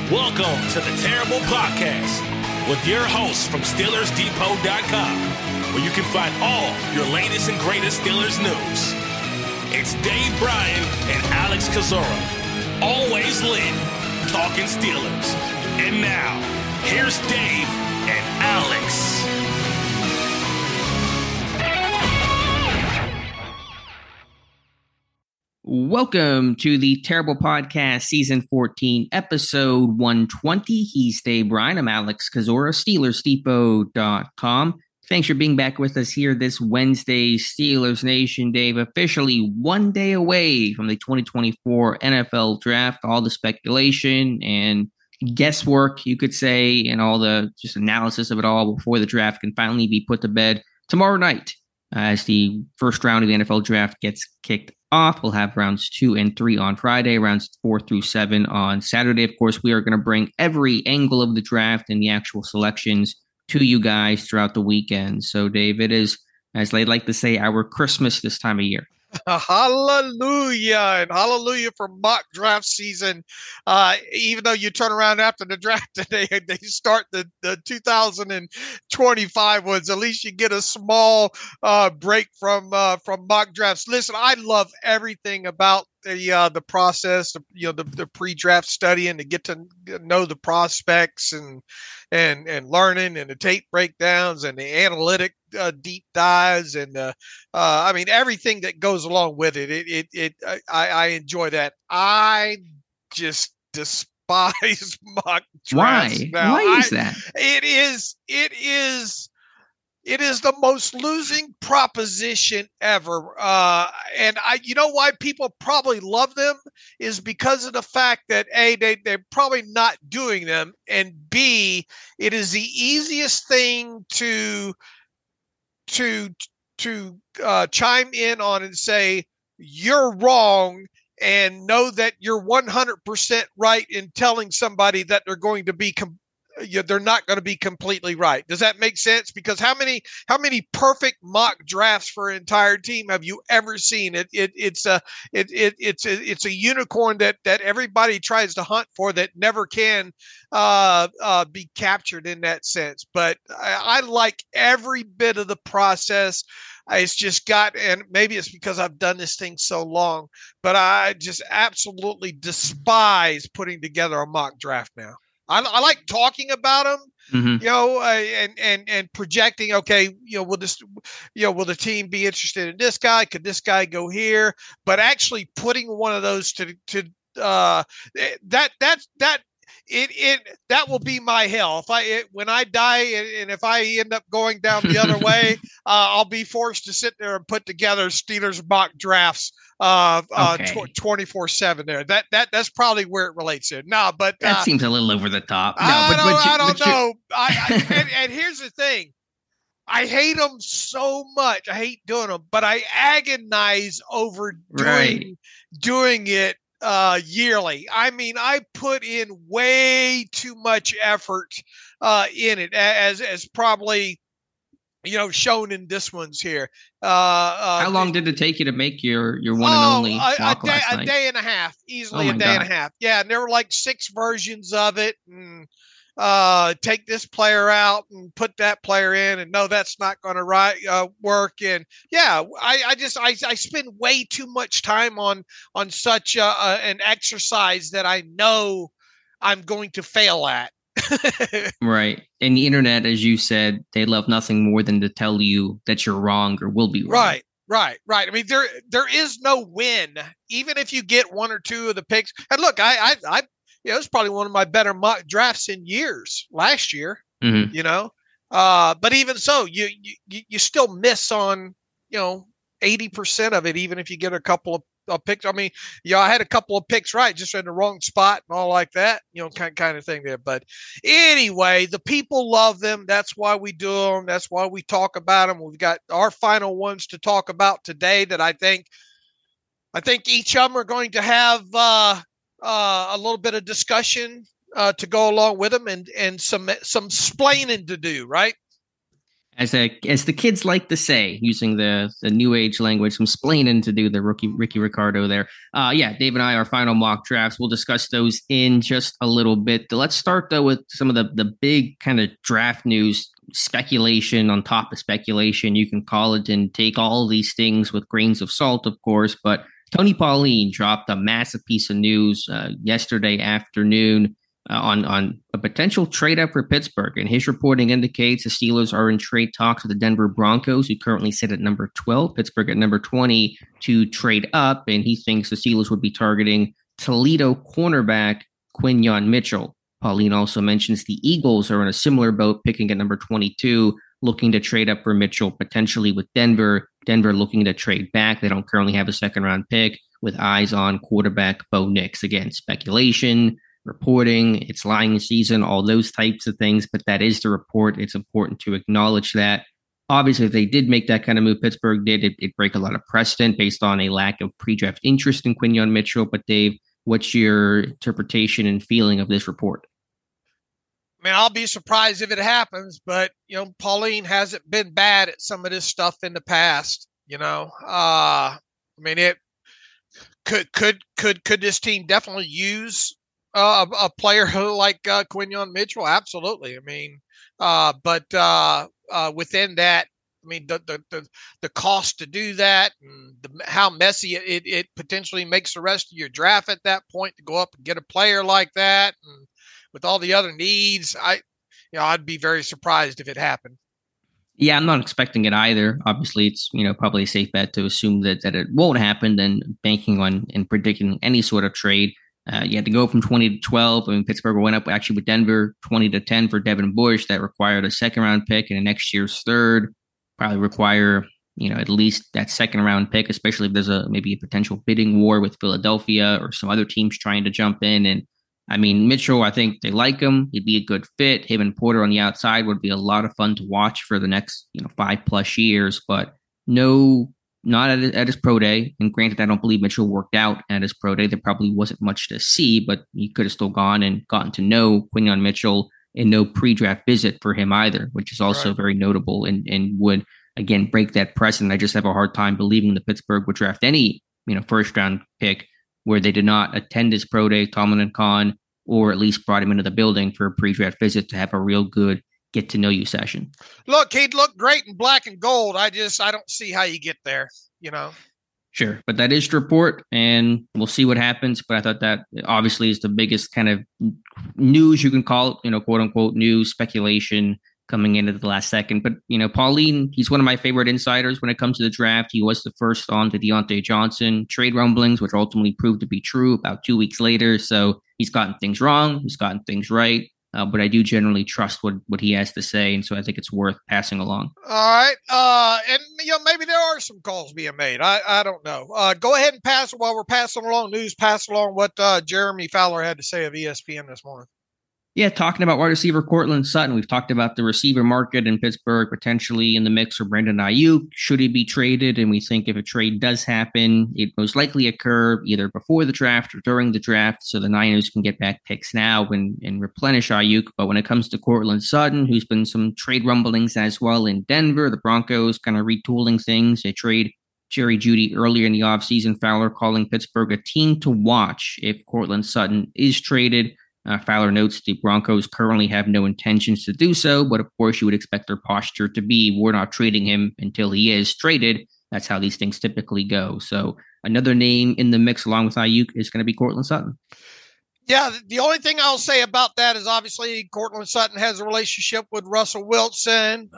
Welcome to the Terrible Podcast with your hosts from SteelersDepot.com, where you can find all your latest and greatest Steelers news. It's Dave Bryan and Alex Kozora, always lit, talking Steelers. And now, here's Dave and Alex. Welcome to the Terrible Podcast, Season 14, Episode 120. He's Dave Bryan. I'm Alex Kozora, SteelersDepot.com. Thanks for being back with us here this Wednesday. Steelers Nation, Dave, officially 1 day away from the 2024 NFL Draft. All the speculation and guesswork, you could say, and all the just analysis of it all before the draft can finally be put to bed tomorrow night. As the first round of the NFL Draft gets kicked off. We'll have rounds 2 and 3 on Friday, rounds 4 through 7 on Saturday. Of course, we are going to bring every angle of the draft and the actual selections to you guys throughout the weekend. So, Dave, it is, as they like to say, our Christmas this time of year. Hallelujah, and hallelujah for mock draft season. Even though you turn around after the draft and they start the 2025 ones, at least you get a small break from mock drafts. Listen, I love everything about the process, the pre-draft studying to get to know the prospects and learning, and the tape breakdowns and the analytic deep dives, and I mean everything that goes along with it. I enjoy that. I just despise mock drafts. Why is that? It is the most losing proposition ever. And you know why people probably love them is because of the fact that A, they're probably not doing them, and B, it is the easiest thing to chime in on and say, you're wrong, and know that you're 100% right in telling somebody that they're going to be they're not going to be completely right. Does that make sense? Because how many perfect mock drafts for an entire team have you ever seen? It's a unicorn that everybody tries to hunt for that never can be captured in that sense. But I like every bit of the process. It's just and maybe it's because I've done this thing so long, but I just absolutely despise putting together a mock draft now. I like talking about them, and projecting. Okay, will the team be interested in this guy? Could this guy go here? But actually putting one of those that will be my hell. When I die, and if I end up going down the other way, I'll be forced to sit there and put together Steelers mock drafts 24/7 there. That's probably where it relates to. No, but that seems a little over the top. No, I don't know. And here's the thing. I hate them so much. I hate doing them, but I agonize over doing it yearly. I mean, I put in way too much effort in it, as probably shown in this one's here. How long did it take you to make your one and only mock last night? A day and a half, easily. A day and a half. Yeah, and there were like 6 versions of it. And take this player out and put that player in, and no, that's not going to work. And yeah, I spend way too much time on such an exercise that I know I'm going to fail at. Right. And the internet, as you said, they love nothing more than to tell you that you're wrong or will be wrong. Right. I mean, there is no win, even if you get 1 or 2 of the picks. And look, it was probably one of my better mock drafts in years last year. Mm-hmm. But even so, you still miss on 80% of it, even if you get a couple of picks. I mean, I had a couple of picks right, just in the wrong spot and all like that, kind of thing there. But anyway, the people love them. That's why we do them. That's why we talk about them. We've got our final ones to talk about today that I think each of them are going to have a little bit of discussion to go along with them, and some splaining to do, right? As the kids like to say, using the new age language, I'm splaining to do the Ricky Ricardo there. Yeah, Dave and I, our final mock drafts. We'll discuss those in just a little bit. Let's start though with some of the big kind of draft news, speculation on top of speculation. You can call it and take all of these things with grains of salt, of course. But Tony Pauline dropped a massive piece of news yesterday afternoon on a potential trade up for Pittsburgh. And his reporting indicates the Steelers are in trade talks with the Denver Broncos, who currently sit at number 12, Pittsburgh at number 20, to trade up. And he thinks the Steelers would be targeting Toledo cornerback Quinyon Mitchell. Pauline also mentions the Eagles are in a similar boat, picking at number 22, looking to trade up for Mitchell, potentially with Denver. Denver looking to trade back. They don't currently have a second-round pick, with eyes on quarterback Bo Nix. Again, speculation, reporting, it's lying season, all those types of things, but that is the report. It's important to acknowledge that. Obviously, if they did make that kind of move, Pittsburgh did, it break a lot of precedent based on a lack of pre-draft interest in Quinyon Mitchell. But Dave, what's your interpretation and feeling of this report? I mean, I'll be surprised if it happens, but Pauline hasn't been bad at some of this stuff in the past. I mean, it could this team definitely use a player like Quinyon Mitchell? Absolutely. I mean, but within that, I mean, the cost to do that and how messy it potentially makes the rest of your draft at that point to go up and get a player like that, and with all the other needs, I'd be very surprised if it happened. Yeah, I'm not expecting it either. Obviously, it's probably a safe bet to assume that it won't happen than banking on and predicting any sort of trade. You had to go from 20 to 12. I mean, Pittsburgh went up actually with Denver 20 to 10 for Devin Bush. That required a second round pick and a next year's third. Probably require at least that second round pick, especially if there's maybe a potential bidding war with Philadelphia or some other teams trying to jump in. And I mean, Mitchell, I think they like him. He'd be a good fit. Him and Porter on the outside would be a lot of fun to watch for the next 5+ years. But no, not at his pro day. And granted, I don't believe Mitchell worked out at his pro day. There probably wasn't much to see, but he could have still gone and gotten to know Quinyon Mitchell, and no pre-draft visit for him either, which is also very notable and would, again, break that precedent. I just have a hard time believing that Pittsburgh would draft any first-round pick where they did not attend his pro day, Tomlin and Khan, or at least brought him into the building for a pre-draft visit to have a real good get-to-know-you session. Look, he'd look great in black and gold. I don't see how you get there, Sure, but that is the report, and we'll see what happens. But I thought that obviously is the biggest kind of news, you can call it, quote-unquote news, speculation coming in at the last second. But, Pauline, he's one of my favorite insiders when it comes to the draft. He was the first on the Deontay Johnson trade rumblings, which ultimately proved to be true about 2 weeks later. So he's gotten things wrong. He's gotten things right. But I do generally trust what he has to say. And so I think it's worth passing along. All right. And, maybe there are some calls being made. I don't know. Go ahead and pass while we're passing along news, pass along what Jeremy Fowler had to say of ESPN this morning. Yeah, talking about wide receiver Courtland Sutton. We've talked about the receiver market in Pittsburgh potentially in the mix for Brandon Ayuk. Should he be traded? And we think if a trade does happen, it most likely occur either before the draft or during the draft, so the Niners can get back picks now and replenish Ayuk. But when it comes to Courtland Sutton, who's been some trade rumblings as well in Denver, the Broncos kind of retooling things. They trade Jerry Jeudy earlier in the offseason. Fowler calling Pittsburgh a team to watch if Courtland Sutton is traded. Fowler notes the Broncos currently have no intentions to do so, but of course you would expect their posture to be, we're not trading him until he is traded. That's how these things typically go. So another name in the mix along with Ayuk is going to be Courtland Sutton. Yeah, the only thing I'll say about that is obviously Courtland Sutton has a relationship with Russell Wilson.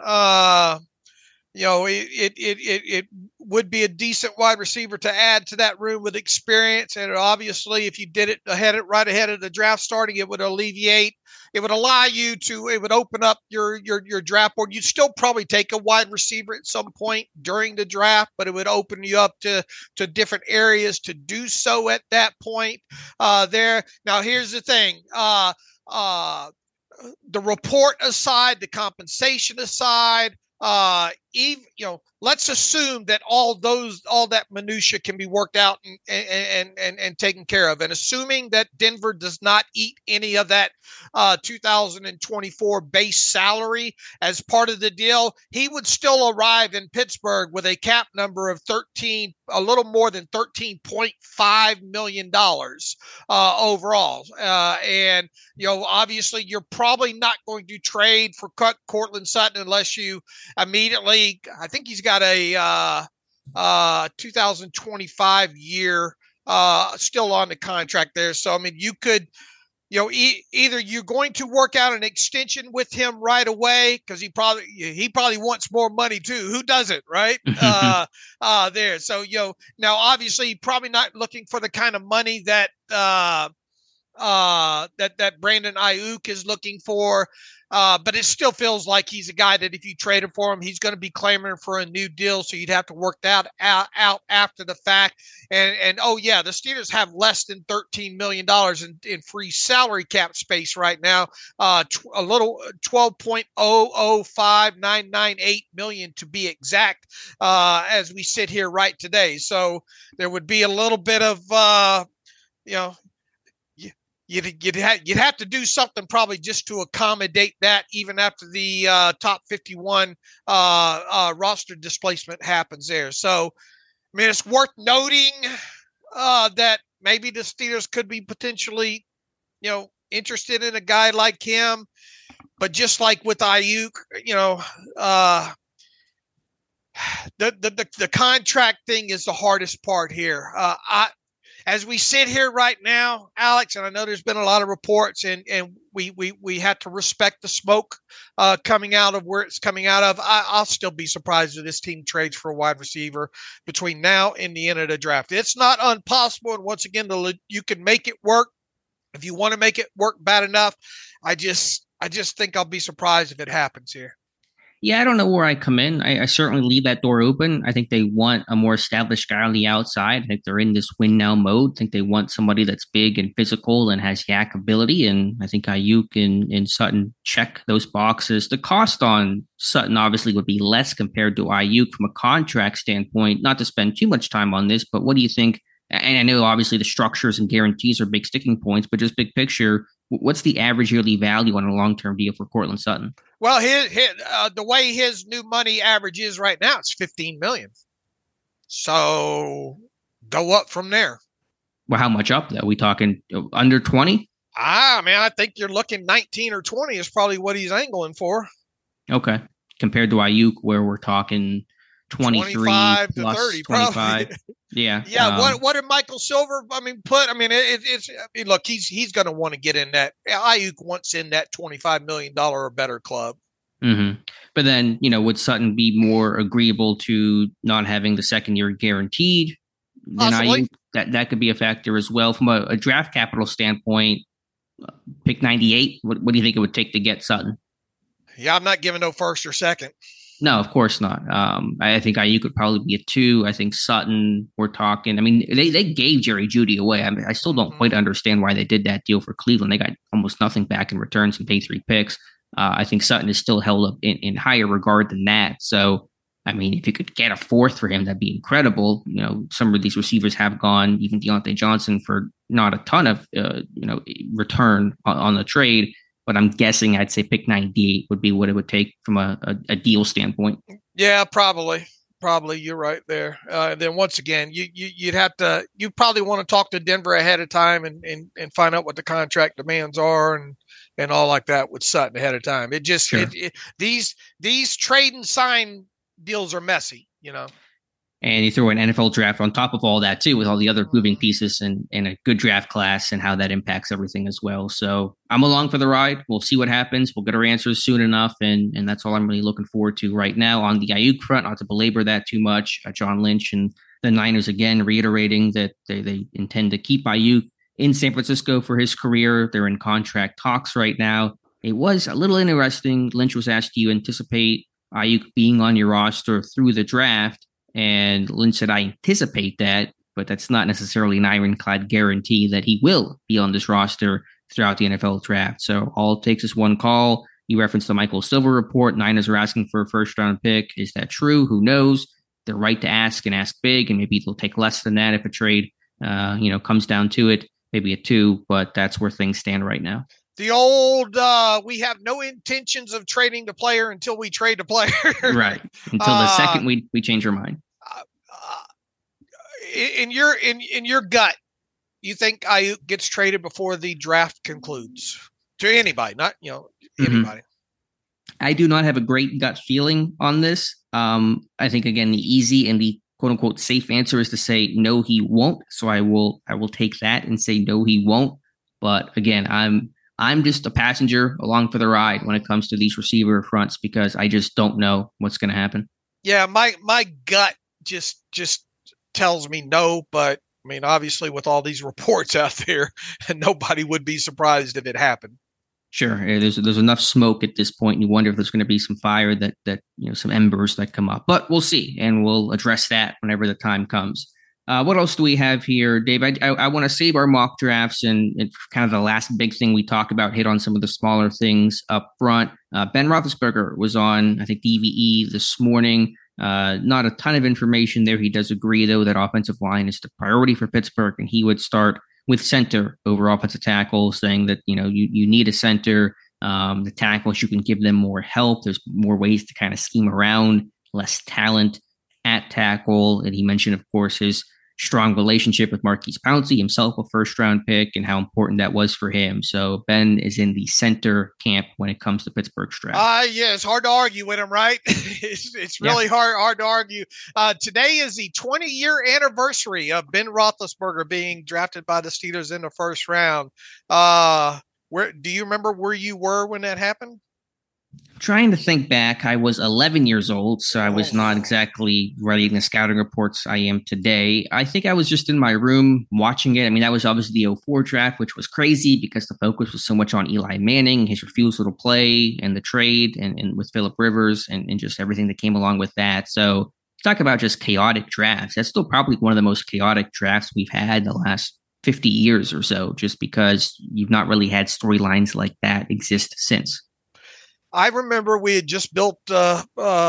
It would be a decent wide receiver to add to that room with experience. And obviously, if you did it right ahead of the draft starting, it would allow you to, it would open up your draft board. You'd still probably take a wide receiver at some point during the draft, but it would open you up to different areas to do so at that point there. Now, here's the thing. The report aside, the compensation aside, even let's assume that all that minutia can be worked out and taken care of. And assuming that Denver does not eat any of that 2024 base salary as part of the deal, he would still arrive in Pittsburgh with a cap number of a little more than $13.5 million overall. And, obviously you're probably not going to trade for Courtland Sutton unless you immediately, I think he's got a 2025 year still on the contract there. So, I mean, you could, either you're going to work out an extension with him right away because he probably wants more money too. Who doesn't, right? There. So, now obviously probably not looking for the kind of money that that Brandon Ayuk is looking for. But it still feels like he's a guy that if you traded for him, he's going to be clamoring for a new deal. So you'd have to work that out after the fact. And the Steelers have less than $13 million in free salary cap space right now. A little $12.005998 million to be exact, as we sit here right today. So there would be a little bit of, You'd have to do something probably just to accommodate that, even after the top 51 roster displacement happens there. So, I mean, it's worth noting that maybe the Steelers could be potentially, interested in a guy like him. But just like with Ayuk, the contract thing is the hardest part here. As we sit here right now, Alex, and I know there's been a lot of reports, and we had to respect the smoke coming out of where it's coming out of. I'll still be surprised if this team trades for a wide receiver between now and the end of the draft. It's not impossible, and once again, you can make it work if you want to make it work bad enough. I just think I'll be surprised if it happens here. Yeah, I don't know where I come in. I certainly leave that door open. I think they want a more established guy on the outside. I think they're in this win now mode. I think they want somebody that's big and physical and has yak ability. And I think Ayuk and Sutton check those boxes. The cost on Sutton obviously would be less compared to Ayuk from a contract standpoint. Not to spend too much time on this, but what do you think? And I know obviously the structures and guarantees are big sticking points, but just big picture, what's the average yearly value on a long-term deal for Courtland Sutton? Well, the way his new money average is right now, it's $15 million. So go up from there. Well, how much up? Though? Are we talking under 20? I think you're looking 19 or 20 is probably what he's angling for. Okay, compared to Ayuk, where we're talking 23 25 plus to 30, 25. probably. Yeah. What did Michael Silver? Look, he's going to want to get in that. Ayuk wants in that $25 million or better club. Mm-hmm. But then, would Sutton be more agreeable to not having the second year guaranteed than Ayuk? That could be a factor as well. From a draft capital standpoint, pick 98. What do you think it would take to get Sutton? Yeah, I'm not giving no first or second. No, of course not. I think Ayuk could probably be a 2. I think Sutton, we're talking. I mean, they gave Jerry Jeudy away. I mean, I still don't quite understand why they did that deal for Cleveland. They got almost nothing back in return, some day 3 picks. I think Sutton is still held up in higher regard than that. So, I mean, if you could get a 4th for him, that'd be incredible. Some of these receivers have gone, even Deontay Johnson, for not a ton of, return on the trade. But I'm guessing I'd say pick 98 would be what it would take from a deal standpoint. Yeah, probably. You're right there. Then once again, you'd probably want to talk to Denver ahead of time and find out what the contract demands are and all like that with Sutton ahead of time. It just, sure. These trade and sign deals are messy, And you throw an NFL draft on top of all that too, with all the other moving pieces and a good draft class and how that impacts everything as well. So I'm along for the ride. We'll see what happens. We'll get our answers soon enough. And that's all I'm really looking forward to right now. On the Ayuk front, not to belabor that too much, John Lynch and the Niners again reiterating that they intend to keep Ayuk in San Francisco for his career. They're in contract talks right now. It was a little interesting. Lynch was asked, do you anticipate Ayuk being on your roster through the draft? And Lynch said, I anticipate that, but that's not necessarily an ironclad guarantee that he will be on this roster throughout the NFL draft. So all it takes is one call. You referenced the Michael Silver report. Niners are asking for a first round pick. Is that true? Who knows? They're right to ask and ask big, and maybe they'll take less than that if a trade, comes down to it. Maybe a 2, but that's where things stand right now. The old, we have no intentions of trading the player until we trade the player. Right. Until the second we change our mind. In your gut, you think Aiyuk gets traded before the draft concludes to anybody, not, anybody. I do not have a great gut feeling on this. I think, again, the easy and the quote unquote safe answer is to say, no, he won't. So I will take that and say, no, he won't. But again, I'm just a passenger along for the ride when it comes to these receiver fronts, because I just don't know what's going to happen. Yeah. My gut just tells me no, but I mean, obviously with all these reports out there, nobody would be surprised if it happened. Sure. There's enough smoke at this point. And you wonder if there's going to be some fire that some embers that come up, but we'll see. And we'll address that whenever the time comes. What else do we have here, Dave? I want to save our mock drafts and kind of the last big thing we talk about, hit on some of the smaller things up front. Ben Roethlisberger was on, I think, DVE this morning. Not a ton of information there. He does agree, though, that offensive line is the priority for Pittsburgh, and he would start with center over offensive tackle, saying that, you need a center. The tackles, you can give them more help. There's more ways to kind of scheme around, less talent at tackle. And he mentioned, of course, his strong relationship with Maurkice Pouncey, himself a first-round pick, and how important that was for him. So Ben is in the center camp when it comes to Pittsburgh's draft. Yeah, it's hard to argue with him, right? It's really hard to argue. Today is the 20-year anniversary of Ben Roethlisberger being drafted by the Steelers in the first round. Where do you remember where you were when that happened? Trying to think back, I was 11 years old, so I was not exactly writing the scouting reports I am today. I think I was just in my room watching it. I mean, that was obviously the 04 draft, which was crazy because the focus was so much on Eli Manning, his refusal to play, and the trade, and with Phillip Rivers, and just everything that came along with that. So talk about just chaotic drafts. That's still probably one of the most chaotic drafts we've had in the last 50 years or so, just because you've not really had storylines like that exist since. I remember we had just built a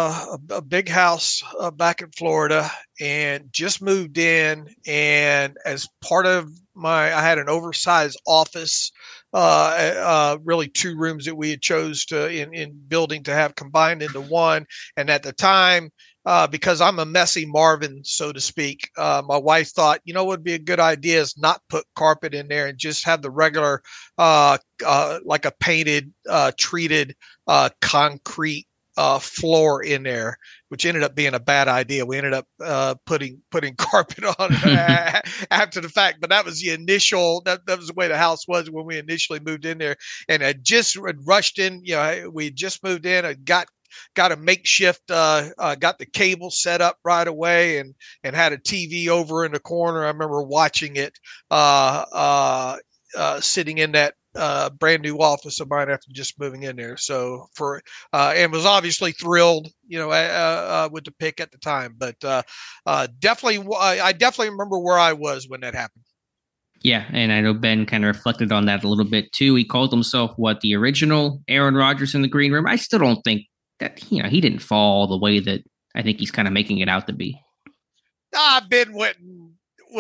big house back in Florida and just moved in. And as part of I had an oversized office, really 2 rooms that we had chose in building to have combined into one. And at the time, because I'm a messy Marvin, so to speak, my wife thought, what would be a good idea is not put carpet in there and just have the regular, like a painted, treated, concrete, floor in there, which ended up being a bad idea. We ended up putting carpet on after the fact, but that was the initial. That was the way the house was when we initially moved in there, and I just rushed in. We had just moved in. I got a makeshift, got the cable set up right away, and had a TV over in the corner. I remember watching it, sitting in that brand new office of mine after just moving in there. So and was obviously thrilled, with the pick at the time, but I definitely remember where I was when that happened. Yeah, and I know Ben kind of reflected on that a little bit too. He called himself the original Aaron Rodgers in the green room. I still don't think that, he didn't fall the way that I think he's kind of making it out to be. Ben wouldn't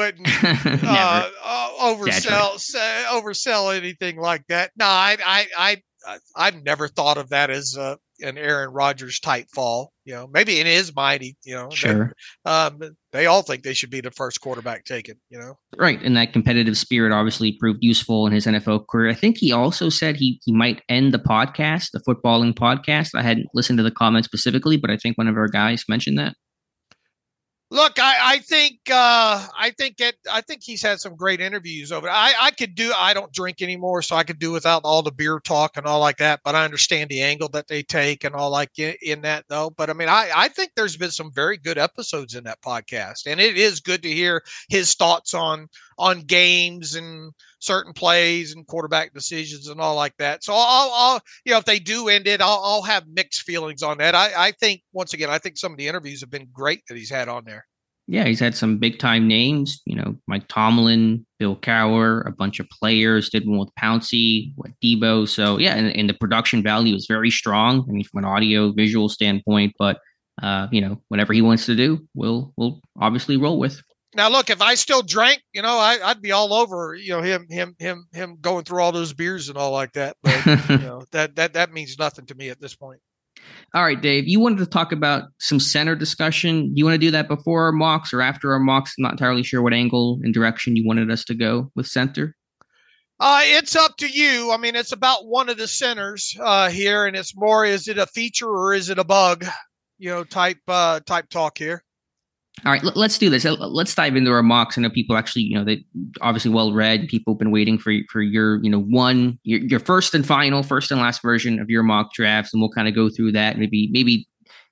oversell anything like that. No, I've never thought of that as an Aaron Rodgers type fall. Maybe in his mind, sure. They all think they should be the first quarterback taken. Right, and that competitive spirit obviously proved useful in his NFL career. I think he also said he might end the podcast, the footballing podcast. I hadn't listened to the comment specifically, but I think one of our guys mentioned that. Look, I think he's had some great interviews over. I don't drink anymore, so I could do without all the beer talk and all like that. But I understand the angle that they take and all like in that though. But I mean, I think there's been some very good episodes in that podcast, and it is good to hear his thoughts on games and certain plays and quarterback decisions and all like that. So I'll if they do end it, I'll have mixed feelings on that. I think once again, I think some of the interviews have been great that he's had on there. Yeah, he's had some big time names, Mike Tomlin, Bill Cowher, a bunch of players, did one with Pouncey, with Debo. So yeah, and the production value is very strong. I mean, from an audio visual standpoint, but whatever he wants to do, we'll obviously roll with. Now, look, if I still drank, I'd be all over, him going through all those beers and all like that. But that means nothing to me at this point. All right, Dave, you wanted to talk about some center discussion. Do you want to do that before our mocks or after our mocks? I'm not entirely sure what angle and direction you wanted us to go with center. It's up to you. I mean, it's about one of the centers here, and it's more, is it a feature or is it a bug, type talk here. All right, let's do this. Let's dive into our mocks. I know people actually, they obviously well read. People have been waiting for your, your first and last version of your mock drafts, and we'll kind of go through that. Maybe,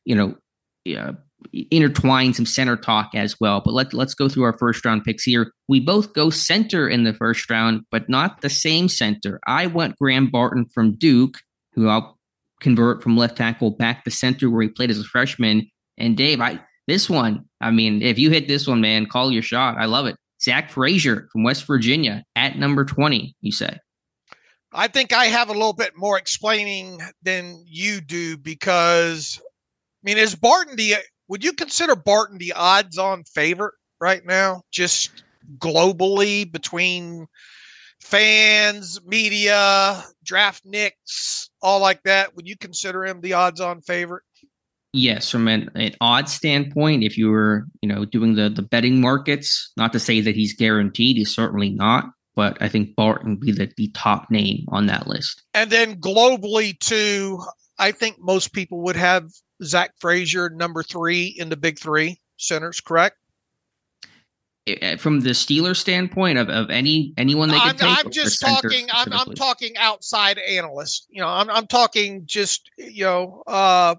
intertwine some center talk as well. But let's go through our first round picks here. We both go center in the first round, but not the same center. I went Graham Barton from Duke, who I'll convert from left tackle back to center where he played as a freshman. And Dave, this one, I mean, if you hit this one, man, call your shot. I love it. Zach Frazier from West Virginia at number 20, you say. I think I have a little bit more explaining than you do because, I mean, would you consider Barton the odds-on favorite right now, just globally between fans, media, draft nicks, all like that? Would you consider him the odds-on favorite? Yes, from an odds standpoint, if you were, doing the betting markets, not to say that he's guaranteed, he's certainly not, but I think Barton would be the top name on that list. And then globally too, I think most people would have Zach Frazier number 3 in the big 3 centers, correct? From the Steelers standpoint of anyone they could take. I'm just talking. I'm talking outside analysts. I'm talking just the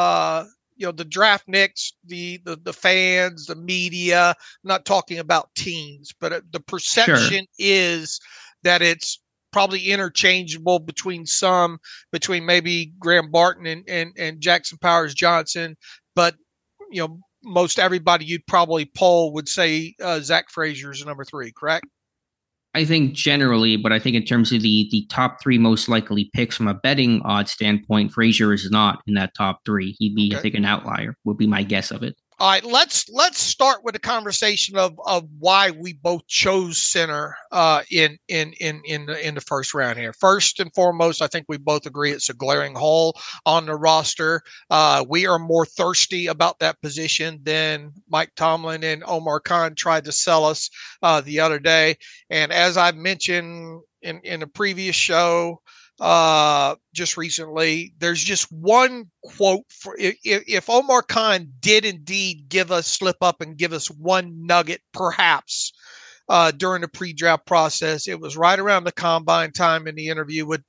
draft nicks, the fans, the media. I'm not talking about teams, but the perception is that it's probably interchangeable between maybe Graham Barton and Jackson Powers Johnson, but most everybody you'd probably poll would say Zach Frazier is number 3, correct? I think generally, but I think in terms of the top 3 most likely picks from a betting odds standpoint, Frazier is not in that top 3. He'd be, I think, an outlier would be my guess of it. All right, let's start with a conversation of why we both chose center in the first round here. First and foremost, I think we both agree it's a glaring hole on the roster. We are more thirsty about that position than Mike Tomlin and Omar Khan tried to sell us the other day. And as I mentioned in a previous show, just recently, there's just one quote for if Omar Khan did indeed slip up and give us one nugget, perhaps during the pre-draft process, it was right around the combine time in the interview with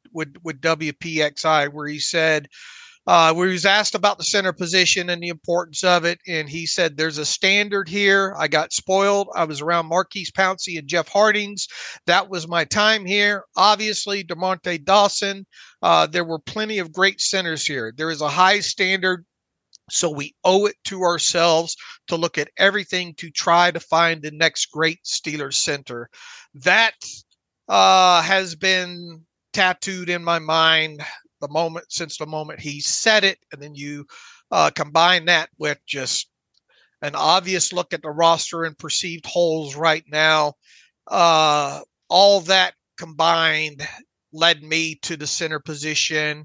WPXI, where he said, where he was asked about the center position and the importance of it. And he said, there's a standard here. I got spoiled. I was around Marquise Pouncey and Jeff Hardings. That was my time here. Obviously, DeMonte Dawson. There were plenty of great centers here. There is a high standard. So we owe it to ourselves to look at everything to try to find the next great Steelers center. That has been tattooed in my mind since the moment he said it. And then you combine that with just an obvious look at the roster and perceived holes right now. All that combined led me to the center position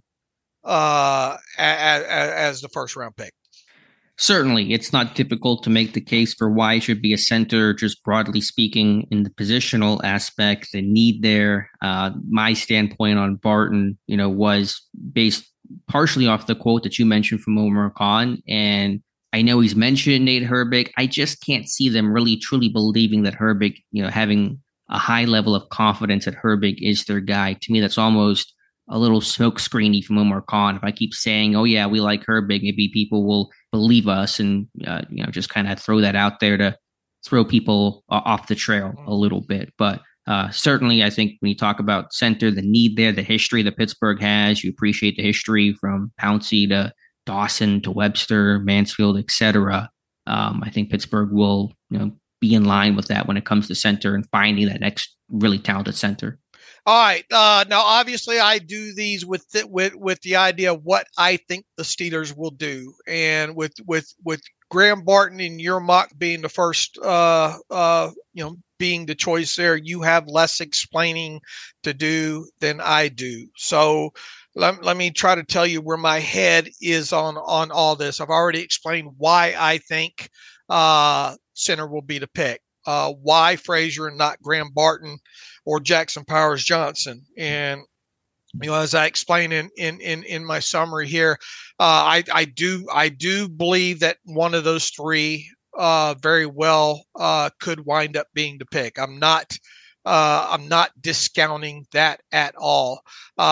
as the first round pick. Certainly, it's not difficult to make the case for why it should be a center, just broadly speaking, in the positional aspect, the need there. My standpoint on Barton, was based partially off the quote that you mentioned from Omar Khan. And I know he's mentioned Nate Herbig. I just can't see them really truly believing that Herbig, having a high level of confidence that Herbig is their guy. To me, that's almost a little smokescreeny from Omar Khan. If I keep saying, oh yeah, we like Herbig, maybe people will believe us and, just kind of throw that out there to throw people off the trail a little bit. But certainly I think when you talk about center, the need there, the history that Pittsburgh has, you appreciate the history from Pouncey to Dawson to Webster, Mansfield, etc. I think Pittsburgh will be in line with that when it comes to center and finding that next really talented center. All right. Now, obviously, I do these with the idea of what I think the Steelers will do, and with Graham Barton and your mock being the first, being the choice there, you have less explaining to do than I do. So let me try to tell you where my head is on all this. I've already explained why I think center will be the pick. Why Frazier and not Graham Barton or Jackson Powers Johnson. And, as I explained in my summary here, I do believe that one of those three very well could wind up being the pick. I'm not discounting that at all.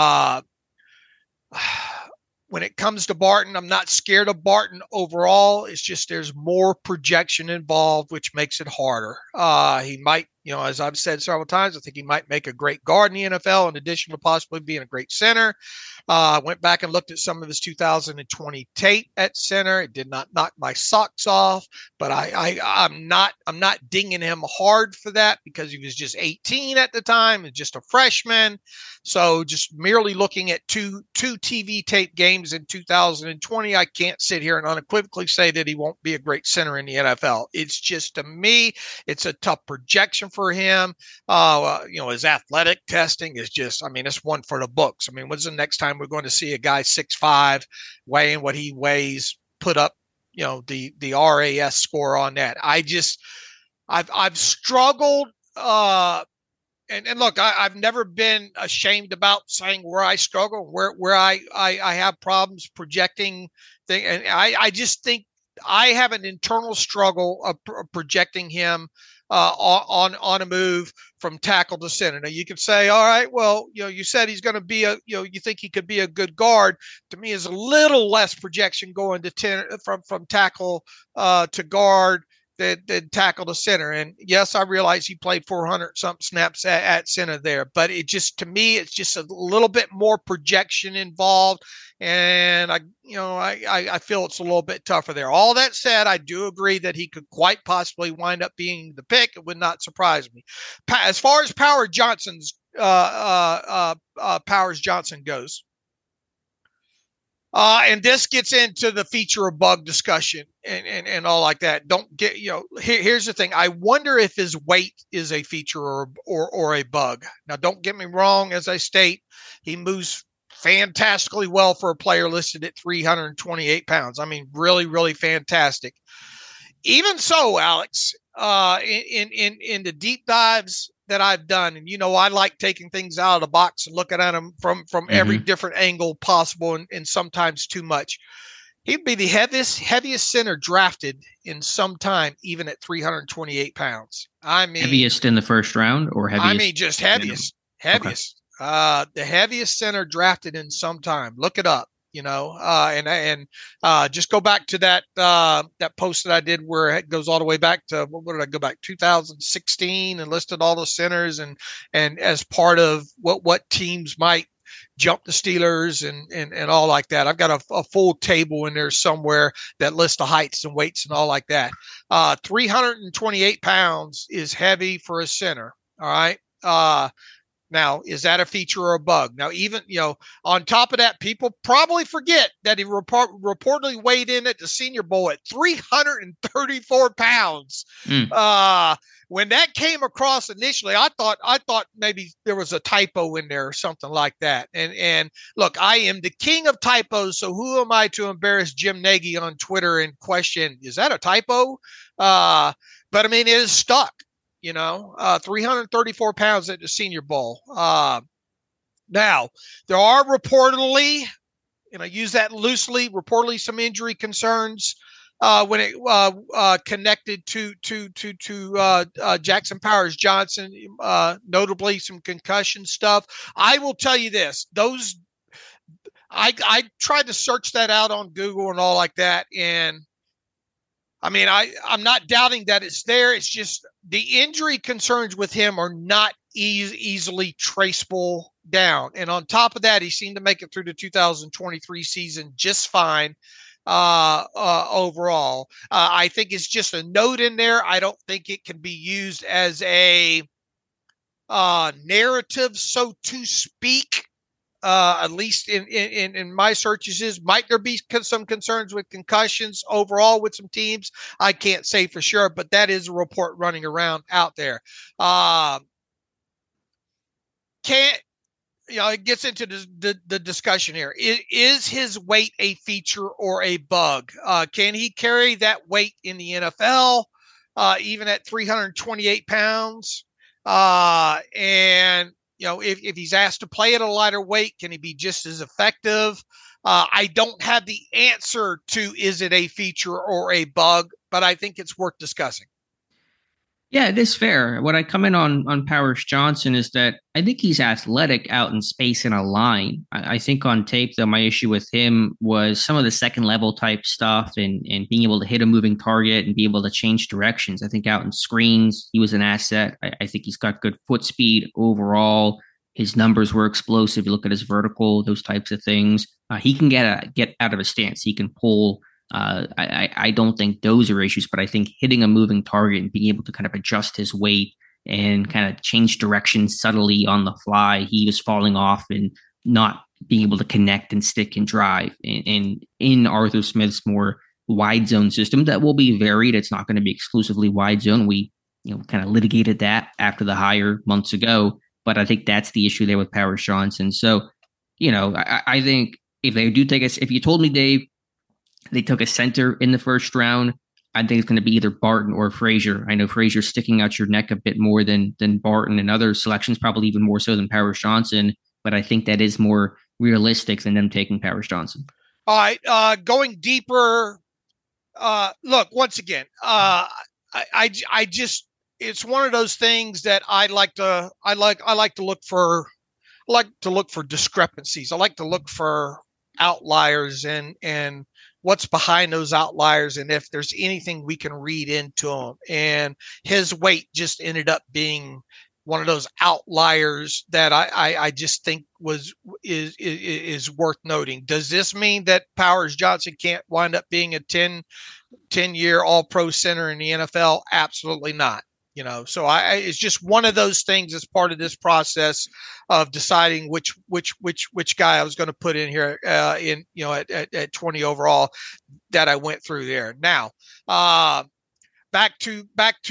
When it comes to Barton, I'm not scared of Barton overall. It's just there's more projection involved, which makes it harder. He might, as I've said several times, I think he might make a great guard in the NFL in addition to possibly being a great center. I went back and looked at some of his 2020 tape at center. It did not knock my socks off, but I'm not dinging him hard for that because he was just 18 at the time and just a freshman. So just merely looking at two TV tape games in 2020, I can't sit here and unequivocally say that he won't be a great center in the NFL. It's just, to me, it's a tough projection for him. His athletic testing is just, it's one for the books. When's the next time we're going to see a guy 6'5", weighing what he weighs, put up, the RAS score on that? I've struggled. And look, I've never been ashamed about saying where I struggle, where I have problems projecting things. And I just think I have an internal struggle of projecting him on a move from tackle to center. Now you could say, all right, well, you said he's going to be you think he could be a good guard. To me, is a little less projection going to from tackle to guard than tackle to center. And yes, I realize he played 400 something snaps at center there, but to me, it's just a little bit more projection involved. And I feel it's a little bit tougher there. All that said, I do agree that he could quite possibly wind up being the pick. It would not surprise me. As far as Powers Johnson goes, and this gets into the feature or bug discussion and all like that. Don't get, here's the thing. I wonder if his weight is a feature or a bug. Now, don't get me wrong. As I state, he moves fantastically well for a player listed at 328 pounds. Really, really fantastic. Even so, Alex, in the deep dives that I've done, and I like taking things out of the box and looking at them from every different angle possible, and sometimes too much. He'd be the heaviest center drafted in some time, even at 328 pounds. Heaviest in the first round, or heaviest? Just heaviest. Heaviest. Okay. The heaviest center drafted in some time. Look it up. And just go back to that post that I did where it goes all the way back to, what did I go back, 2016, and listed all the centers and as part of what teams might jump the Steelers and all like that. I've got a full table in there somewhere that lists the heights and weights and all like that. 328 pounds is heavy for a center. All right. Now, is that a feature or a bug? Now, even, on top of that, people probably forget that he reportedly weighed in at the Senior Bowl at 334 pounds. When that came across initially, I thought maybe there was a typo in there or something like that. And look, I am the king of typos, so who am I to embarrass Jim Nagy on Twitter and question, is that a typo? But it is stuck. 334 pounds at the Senior Bowl. Now, there are reportedly, and I use that loosely, reportedly some injury concerns when it connected to Jackson Powers Johnson, notably some concussion stuff. I will tell you this: I tried to search that out on Google and all like that, and I'm not doubting that it's there. It's just the injury concerns with him are not easily traceable down. And on top of that, he seemed to make it through the 2023 season just fine. overall. I think it's just a note in there. I don't think it can be used as a narrative, so to speak. At least in my searches, might there be some concerns with concussions overall with some teams? I can't say for sure, but that is a report running around out there. Can't it gets into the discussion here. Is his weight a feature or a bug? Can he carry that weight in the NFL, even at 328 pounds? And if he's asked to play at a lighter weight, can he be just as effective? I don't have the answer to is it a feature or a bug, but I think it's worth discussing. Yeah, it is fair. What I come in on Powers Johnson is that I think he's athletic out in space in a line. I think on tape, though, my issue with him was some of the second level type stuff and being able to hit a moving target and be able to change directions. I think out in screens, he was an asset. I think he's got good foot speed overall. His numbers were explosive. You look at his vertical, those types of things. He can get out of a stance. He can pull. I don't think those are issues, but I think hitting a moving target and being able to kind of adjust his weight and kind of change direction subtly on the fly, he was falling off and not being able to connect and stick and drive. And in Arthur Smith's more wide zone system, that will be varied. It's not going to be exclusively wide zone. We kind of litigated that after the hire months ago, but I think that's the issue there with Powers Johnson. So, I think if they do take us, if you told me, Dave, they took a center in the first round, I think it's going to be either Barton or Frazier. I know Frazier's sticking out your neck a bit more than Barton and other selections, probably even more so than Powers Johnson, but I think that is more realistic than them taking Powers Johnson. All right, going deeper. Look, once again, I just, it's one of those things that I like to look for discrepancies. I like to look for outliers and what's behind those outliers, and if there's anything we can read into them. And his weight just ended up being one of those outliers that I just think is worth noting. Does this mean that Powers Johnson can't wind up being a 10-year All-Pro center in the NFL? Absolutely not. So it's just one of those things as part of this process of deciding which guy I was going to put in here at 20 overall that I went through there. Now, back to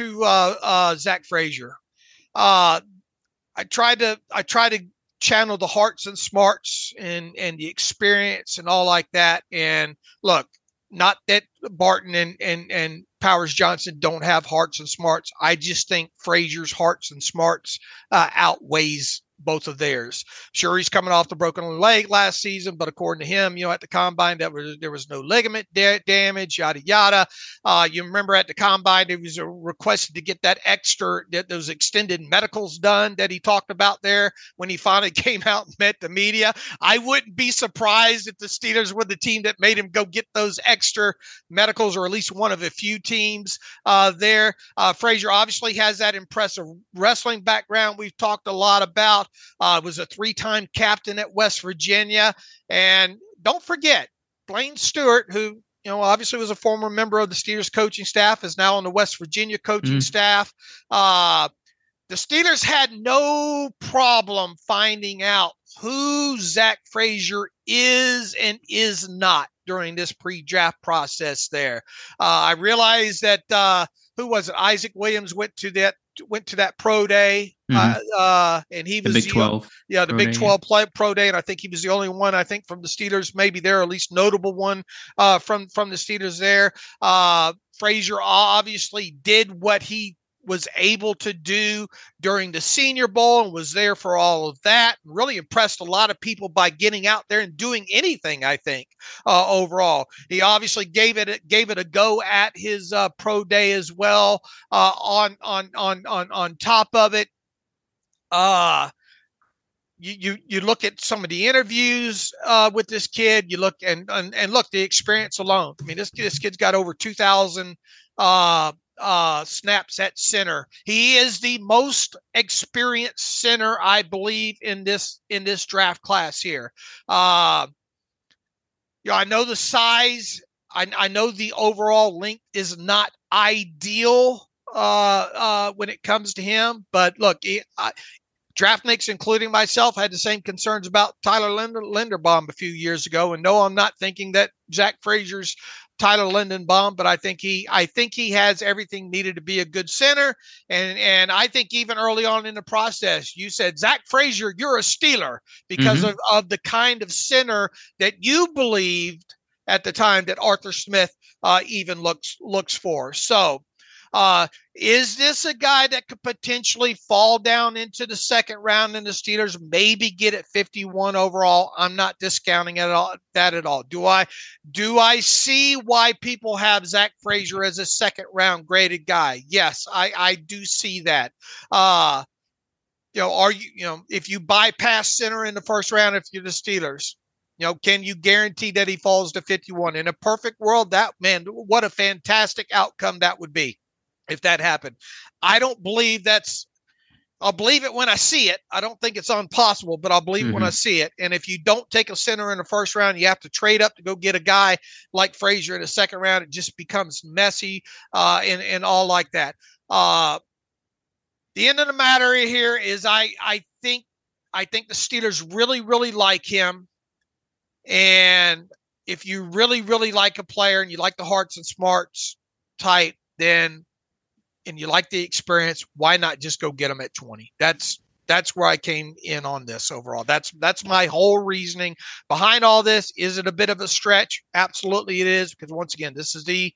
Zach Frazier. I tried to channel the hearts and smarts and the experience and all like that. And look, not that Barton and Powers Johnson don't have hearts and smarts. I just think Frazier's hearts and smarts outweighs both of theirs. Sure, he's coming off the broken leg last season, but according to him, at the combine, there was no ligament damage, yada yada. You remember at the combine, there was a requested to get those extended medicals done that he talked about there when he finally came out and met the media. I wouldn't be surprised if the Steelers were the team that made him go get those extra medicals, or at least one of a few teams there. Frazier obviously has that impressive wrestling background we've talked a lot about. Was a 3-time captain at West Virginia. And don't forget, Blaine Stewart, who obviously was a former member of the Steelers coaching staff, is now on the West Virginia coaching staff. The Steelers had no problem finding out who Zach Frazier is and is not during this pre-draft process there. I realized that, who was it? Isaac Williams went to that pro day. And he was the Big 12. The Big 12 pro day. And I think he was the only one, I think, from the Steelers, maybe there, at least notable one from the Steelers there. Frazier obviously did what he was able to do during the Senior Bowl and was there for all of that. Really impressed a lot of people by getting out there and doing anything, I think, overall. He obviously gave it a go at his pro day as well. On top of it, you look at some of the interviews with this kid. You look and look, the experience alone. I mean, this kid's got over 2,000 snaps at center. He is the most experienced center, I believe, in this draft class here. I know the size I know the overall length is not ideal when it comes to him, but look, Draftniks, including myself, had the same concerns about Tyler Linderbaum a few years ago. And no, I'm not thinking that Zach Frazier's Tyler Linderbaum, but I think he has everything needed to be a good center. And I think even early on in the process, you said, Zach Frazier, you're a Steeler because of the kind of center that you believed at the time that Arthur Smith even looks for. So is this a guy that could potentially fall down into the second round and the Steelers maybe get at 51 overall? I'm not discounting that at all. Do I see why people have Zach Frazier as a second round graded guy? Yes, I do see that. If you bypass center in the first round, if you're the Steelers, can you guarantee that he falls to 51? In a perfect world, what a fantastic outcome that would be if that happened. I don't believe I'll believe it when I see it. I don't think it's impossible, but I'll believe it when I see it. And if you don't take a center in the first round, you have to trade up to go get a guy like Frazier in the second round. It just becomes messy and all like that. The end of the matter here is I think the Steelers really, really like him. And if you really, really like a player and you like the hearts and smarts type, and you like the experience, why not just go get him at 20? That's where I came in on this overall. That's my whole reasoning behind all this. Is it a bit of a stretch? Absolutely it is, because once again, this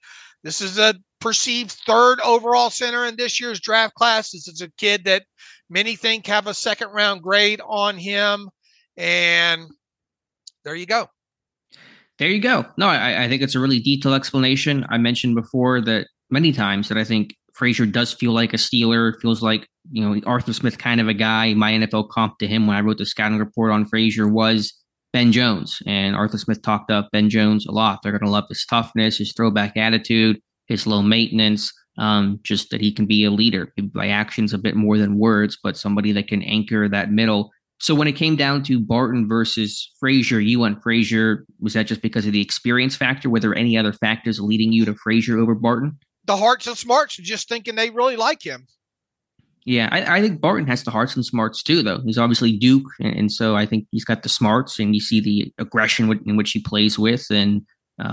is a perceived third overall center in this year's draft class. This is a kid that many think have a second round grade on him. And there you go. There you go. No, I think it's a really detailed explanation. I mentioned before that many times that I think Frazier does feel like a Steeler. It feels like, Arthur Smith kind of a guy. My NFL comp to him when I wrote the scouting report on Frazier was Ben Jones. And Arthur Smith talked up Ben Jones a lot. They're going to love his toughness, his throwback attitude, his low maintenance, just that he can be a leader by actions a bit more than words, but somebody that can anchor that middle. So when it came down to Barton versus Frazier, you went Frazier. Was that just because of the experience factor? Were there any other factors leading you to Frazier over Barton? The hearts and smarts, just thinking they really like him. Yeah, I think Barton has the hearts and smarts too, though. He's obviously Duke, and so I think he's got the smarts, and you see the aggression in which he plays with, and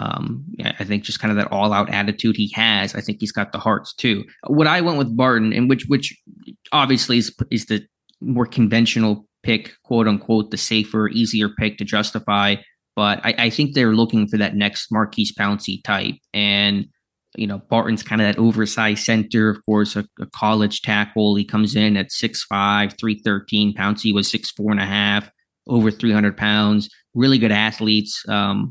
I think just kind of that all-out attitude he has. I think he's got the hearts too. What I went with Barton, and which obviously is the more conventional pick, quote unquote, the safer, easier pick to justify. But I think they're looking for that next Maurkice Pouncey type. And, Barton's kind of that oversized center, of course, a college tackle. He comes in at 6'5", 313. Pouncey was 6'4.5", over 300 pounds. Really good athletes.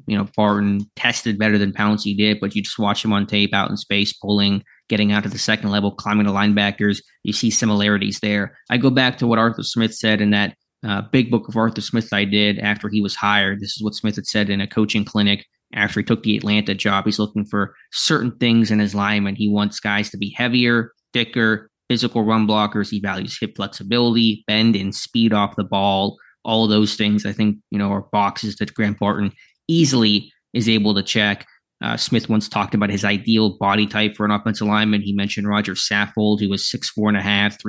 Barton tested better than Pouncey did, but you just watch him on tape out in space, pulling, getting out to the second level, climbing the linebackers. You see similarities there. I go back to what Arthur Smith said in that big book of Arthur Smith I did after he was hired. This is what Smith had said in a coaching clinic after he took the Atlanta job. He's looking for certain things in his linemen. He wants guys to be heavier, thicker, physical run blockers. He values hip flexibility, bend and speed off the ball. All of those things, I think, are boxes that Grant Barton easily is able to check. Smith once talked about his ideal body type for an offensive lineman. He mentioned Roger Saffold, who was 6'4.5",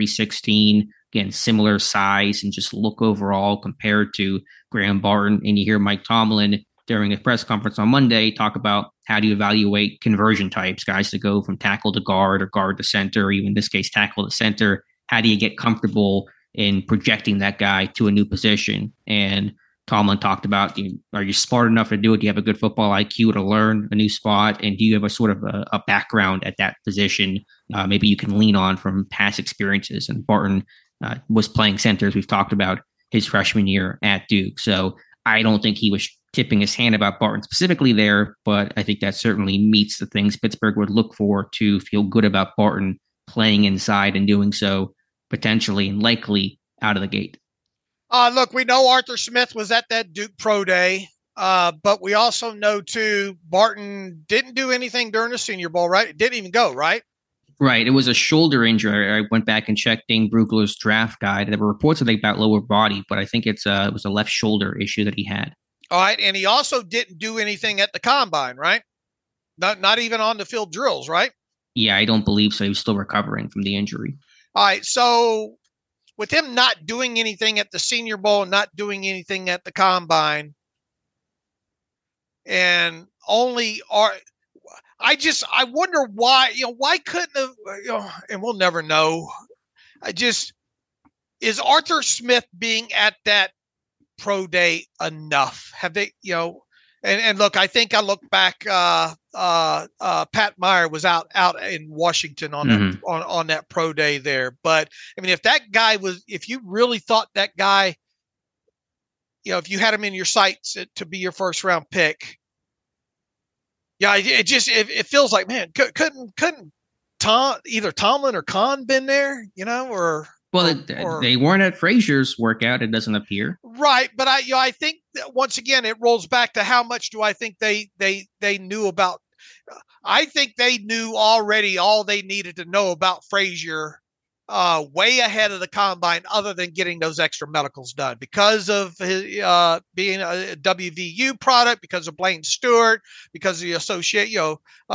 316. Again, similar size and just look overall compared to Graham Barton. And you hear Mike Tomlin during a press conference on Monday talk about how do you evaluate conversion types, guys that go from tackle to guard or guard to center, or even in this case, tackle to center. How do you get comfortable in projecting that guy to a new position? And Tomlin talked about, are you smart enough to do it? Do you have a good football IQ to learn a new spot? And do you have a sort of a background at that position? Maybe you can lean on from past experiences. And Barton was playing center, as we've talked about, his freshman year at Duke. So I don't think he was tipping his hand about Barton specifically there, but I think that certainly meets the things Pittsburgh would look for to feel good about Barton playing inside and doing so potentially and likely out of the gate. Look, we know Arthur Smith was at that Duke Pro Day, but we also know, too, Barton didn't do anything during the Senior Bowl, right? It didn't even go, right? Right. It was a shoulder injury. I went back and checked Dane Brugler's draft guide. There were reports about lower body, but I think it was a left shoulder issue that he had. All right. And he also didn't do anything at the Combine, right? Not even on the field drills, right? Yeah, I don't believe so. He was still recovering from the injury. All right, so with him not doing anything at the Senior Bowl, not doing anything at the Combine, and only I wonder why, why couldn't have, and we'll never know. Is Arthur Smith being at that pro day enough? Have they, and look, I think I look back, Pat Meyer was out in Washington on that, on that pro day there. But I mean, if you really thought that guy, if you had him in your sights to be your first round pick, yeah, it feels like, man, couldn't either Tomlin or Khan been there, they weren't at Frazier's workout. It doesn't appear. Right, but I think that once again it rolls back to how much do I think they knew about. I think they knew already all they needed to know about Frazier way ahead of the Combine, other than getting those extra medicals done because of his being a WVU product, because of Blaine Stewart, because of the association,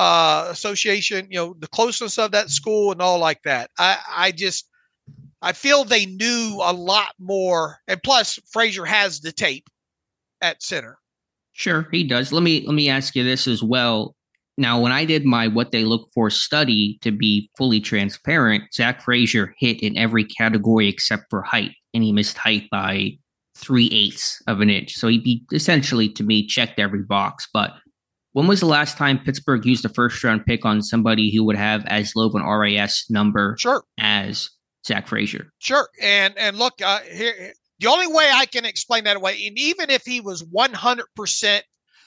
the closeness of that school and all like that. I feel they knew a lot more, and plus Frazier has the tape at center. Sure, he does. Let me ask you this as well. Now, when I did my what they look for study, to be fully transparent, Zach Frazier hit in every category except for height, and he missed height by 3/8 of an inch. So he essentially, to me, checked every box. But when was the last time Pittsburgh used a first-round pick on somebody who would have as low of an RAS number as Zach Frazier? Sure. And look, here, the only way I can explain that away, and even if he was 100%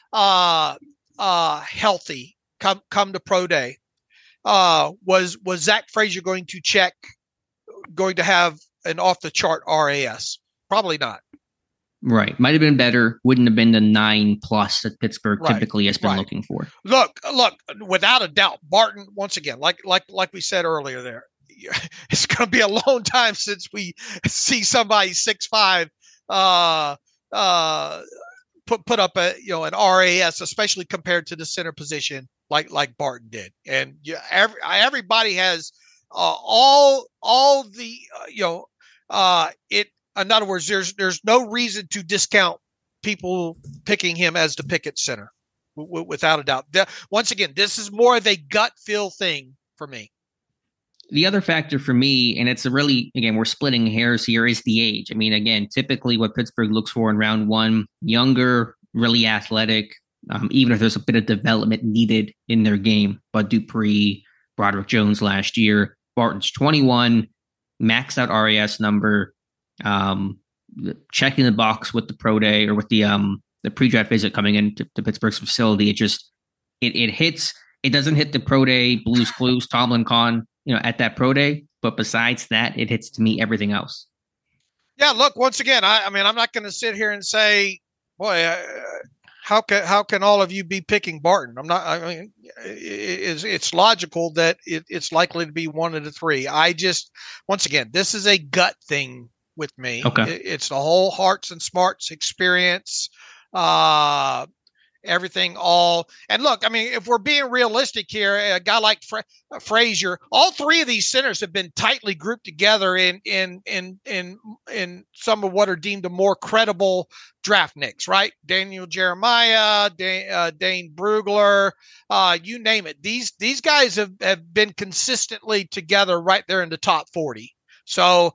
healthy come to pro day, was Zach Frazier going to have an off the chart RAS? Probably not. Right. Might have been better. Wouldn't have been the 9+ that Pittsburgh typically has been looking for. Look, without a doubt, Barton, once again, like we said earlier there, it's going to be a long time since we see somebody 6'5" put up an RAS, especially compared to the center position like Barton did. And everybody has all the it. In other words, there's no reason to discount people picking him as the pick at center, without a doubt. Once again, this is more of a gut feel thing for me. The other factor for me, and it's again, we're splitting hairs here, is the age. I mean, again, typically what Pittsburgh looks for in round one, younger, really athletic, even if there's a bit of development needed in their game. Bud Dupree, Broderick Jones last year, Barton's 21, maxed out RAS number, checking the box with the pro day or with the pre-draft visit coming into Pittsburgh's facility. It hits. It doesn't hit the pro day blues clues, Tomlin Khan, at that pro day. But besides that, it hits to me everything else. Yeah, look, once again, I mean, I'm not going to sit here and say, boy, how can all of you be picking Barton? I'm not. I mean, it's logical that it's likely to be one of the three. Once again, this is a gut thing with me. Okay. It's the whole hearts and smarts experience. Everything and look, I mean, if we're being realistic here, a guy like Frazier, all three of these centers have been tightly grouped together in some of what are deemed the more credible draft nicks, right? Daniel Jeremiah, Dane Brugler, you name it. These guys have been consistently together right there in the top 40. So,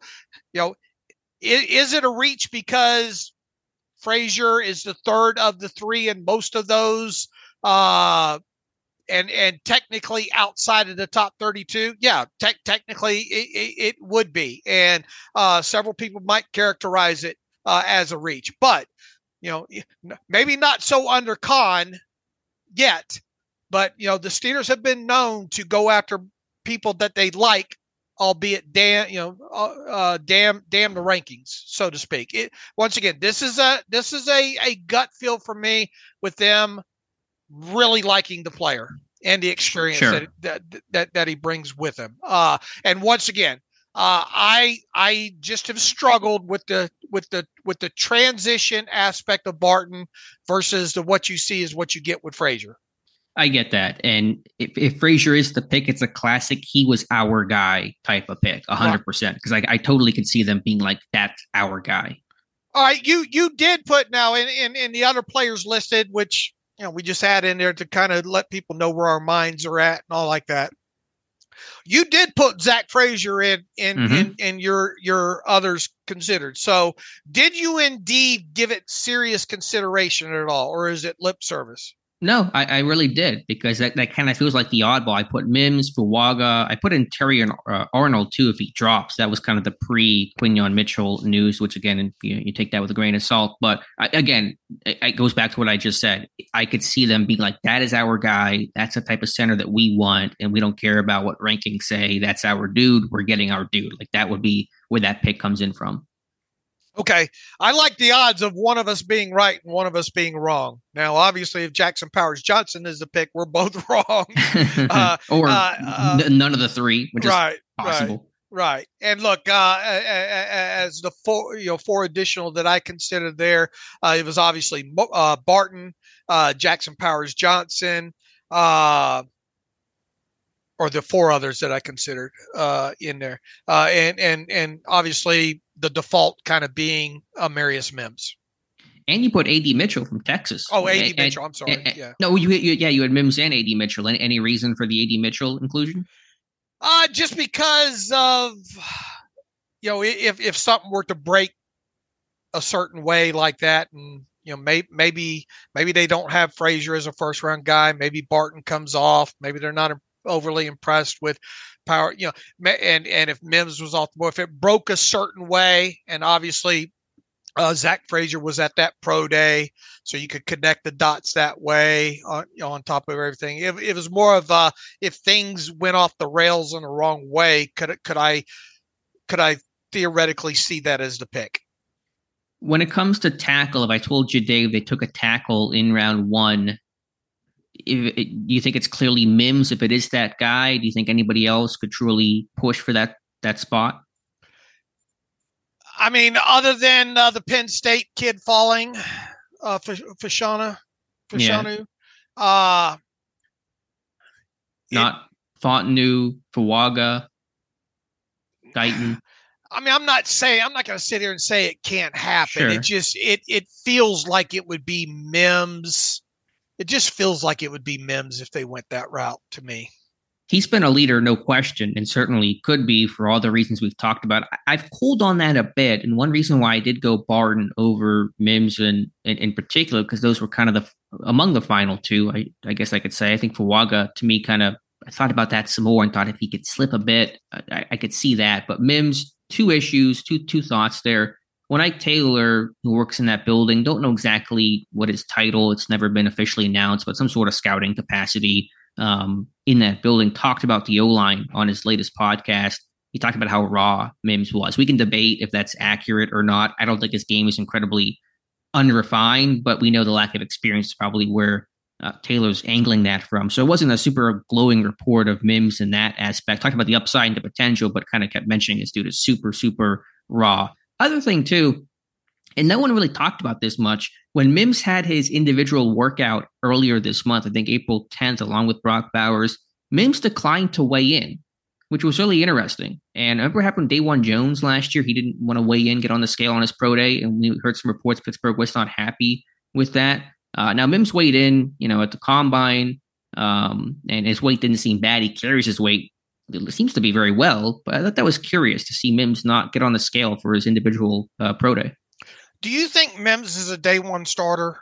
is it a reach because Frazier is the third of the three in most of those, and technically outside of the top 32? Yeah, technically it would be, and several people might characterize it as a reach, but maybe not so under Khan yet. But the Steelers have been known to go after people that they like, albeit damn the rankings, so to speak. Once again, this is a gut feel for me, with them really liking the player and the experience that he brings with him. And once again, I just have struggled with the transition aspect of Barton versus what you see is what you get with Frazier. I get that. And if Frazier is the pick, it's a classic. He was our guy type of pick, 100%. Because I totally could see them being like, that's our guy. All right, you did put now in the other players listed, which we just had in there to kind of let people know where our minds are at and all like that. You did put Zach Frazier in your others considered. So did you indeed give it serious consideration at all, or is it lip service? No, I really did, because that kind of feels like the oddball. I put Mims, Fuaga. I put in Terry and Arnold too if he drops. That was kind of the pre-Quinyon Mitchell news, which again, you take that with a grain of salt. But again, it goes back to what I just said. I could see them being like, that is our guy. That's the type of center that we want, and we don't care about what rankings say. That's our dude. We're getting our dude. Like, that would be where that pick comes in from. Okay. I like the odds of one of us being right and one of us being wrong. Now, obviously, if Jackson Powers Johnson is the pick, we're both wrong. Or none of the three, which is possible. Right. And look, as the four additional that I considered there, it was obviously Barton, Jackson Powers Johnson, or the four others that I considered in there. And obviously the default kind of being Marius Mims. And you put A.D. Mitchell from Texas. Oh, A.D. Mitchell. I'm sorry. Yeah. No, you had Mims and A.D. Mitchell. Any reason for the A.D. Mitchell inclusion? Just because of, if something were to break a certain way like that, and maybe they don't have Frazier as a first round guy. Maybe Barton comes off. Maybe they're not overly impressed with Power. And if Mims was off the board, if it broke a certain way, and obviously Zach Frazier was at that pro day, so you could connect the dots that way. On top of everything, it was more of if things went off the rails in the wrong way, could I theoretically see that as the pick? When it comes to tackle, if I told you, Dave, they took a tackle in round one, do you think it's clearly Mims? If it is that guy, do you think anybody else could truly push for that spot? I mean, other than the Penn State kid falling, Fashanu. Not Fontenot, Fuaga, Guyton. I mean, I'm not going to sit here and say it can't happen. Sure. It just it feels like it would be Mims. It just feels like it would be Mims if they went that route to me. He's been a leader, no question, and certainly could be for all the reasons we've talked about. I've cooled on that a bit, and one reason why I did go Barton over Mims in particular, because those were kind of among the final two, I guess I could say. I think Fuaga, to me, I thought about that some more and thought if he could slip a bit, I could see that. But Mims, two issues, two thoughts there. When Ike Taylor, who works in that building, don't know exactly what his title, it's never been officially announced, but some sort of scouting capacity in that building, talked about the O-line on his latest podcast. He talked about how raw Mims was. We can debate if that's accurate or not. I don't think his game is incredibly unrefined, but we know the lack of experience is probably where Taylor's angling that from. So it wasn't a super glowing report of Mims in that aspect. Talked about the upside and the potential, but kind of kept mentioning this dude is super, super raw. Other thing too, and no one really talked about this much, when Mims had his individual workout earlier this month, I think April 10th, along with Brock Bowers, Mims declined to weigh in, which was really interesting. And I remember what happened to Dawan Jones last year. He didn't want to weigh in, get on the scale on his pro day, and we heard some reports Pittsburgh was not happy with that. Now Mims weighed in, at the combine, and his weight didn't seem bad. He carries his weight, it seems to be very well, but I thought that was curious to see Mims not get on the scale for his individual pro day. Do you think Mims is a day one starter?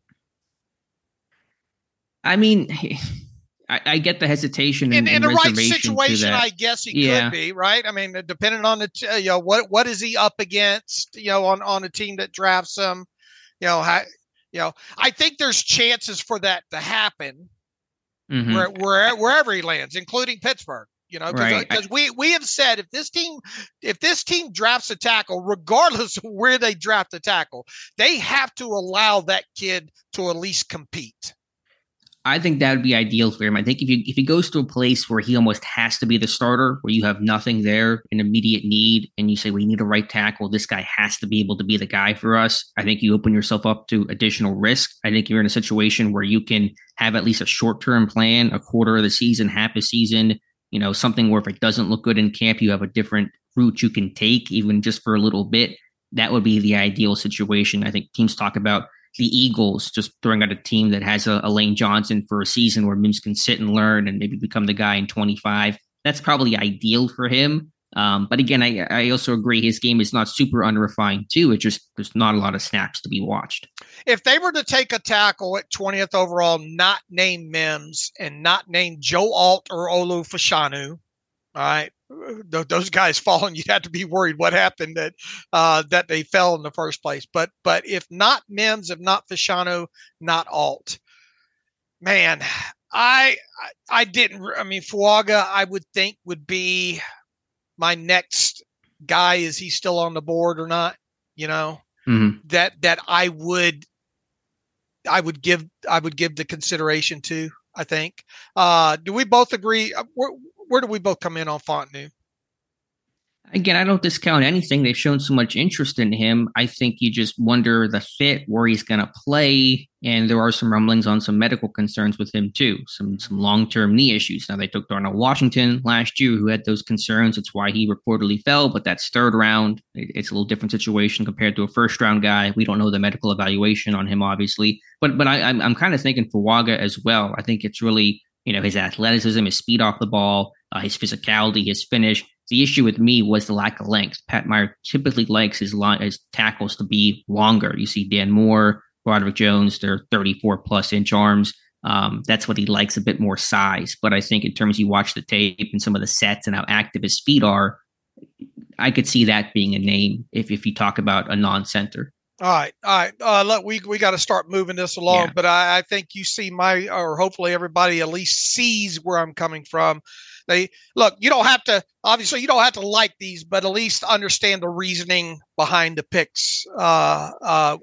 I mean, I get the hesitation and in the right reservation situation. I guess he could be, right. I mean, depending on the what is he up against? On a team that drafts him. I think there's chances for that to happen wherever he lands, including Pittsburgh. Because we have said if this team drafts a tackle, regardless of where they draft a tackle, they have to allow that kid to at least compete. I think that would be ideal for him. I think if he goes to a place where he almost has to be the starter, where you have nothing there, an immediate need, and you say we need a right tackle, this guy has to be able to be the guy for us. I think you open yourself up to additional risk. I think you're in a situation where you can have at least a short-term plan, a quarter of the season, half a season, something where if it doesn't look good in camp, you have a different route you can take, even just for a little bit. That would be the ideal situation. I think teams talk about the Eagles just throwing out a team that has a Lane Johnson for a season where Mims can sit and learn and maybe become the guy in 25. That's probably ideal for him. But again, I also agree his game is not super unrefined too. It's just there's not a lot of snaps to be watched. If they were to take a tackle at 20th overall, not name Mims and not name Joe Alt or Olu Fashanu, all right, those guys falling, you'd have to be worried what happened that they fell in the first place. But if not Mims, if not Fashanu, not Alt, man, Fuaga, I would think would be my next guy. Is he still on the board or not? That I would give the consideration to, I think. Do we both agree? Where do we both come in on Fontenot? Again, I don't discount anything. They've shown so much interest in him. I think you just wonder the fit, where he's going to play. And there are some rumblings on some medical concerns with him too. Some long-term knee issues. Now, they took Darnell Washington last year who had those concerns. It's why he reportedly fell, but that's third round. It's a little different situation compared to a first-round guy. We don't know the medical evaluation on him, obviously. But I'm kind of thinking for Fuaga as well. I think it's really, his athleticism, his speed off the ball, his physicality, his finish. The issue with me was the lack of length. Pat Meyer typically likes his tackles to be longer. You see Dan Moore, Broderick Jones, they're 34-plus inch arms. That's what he likes, a bit more size. But I think in terms you watch the tape and some of the sets and how active his feet are, I could see that being a name if you talk about a non-center. All right. Look, we got to start moving this along, yeah. But I think you see or hopefully everybody at least sees where I'm coming from. You don't have to like these, but at least understand the reasoning behind the picks. Why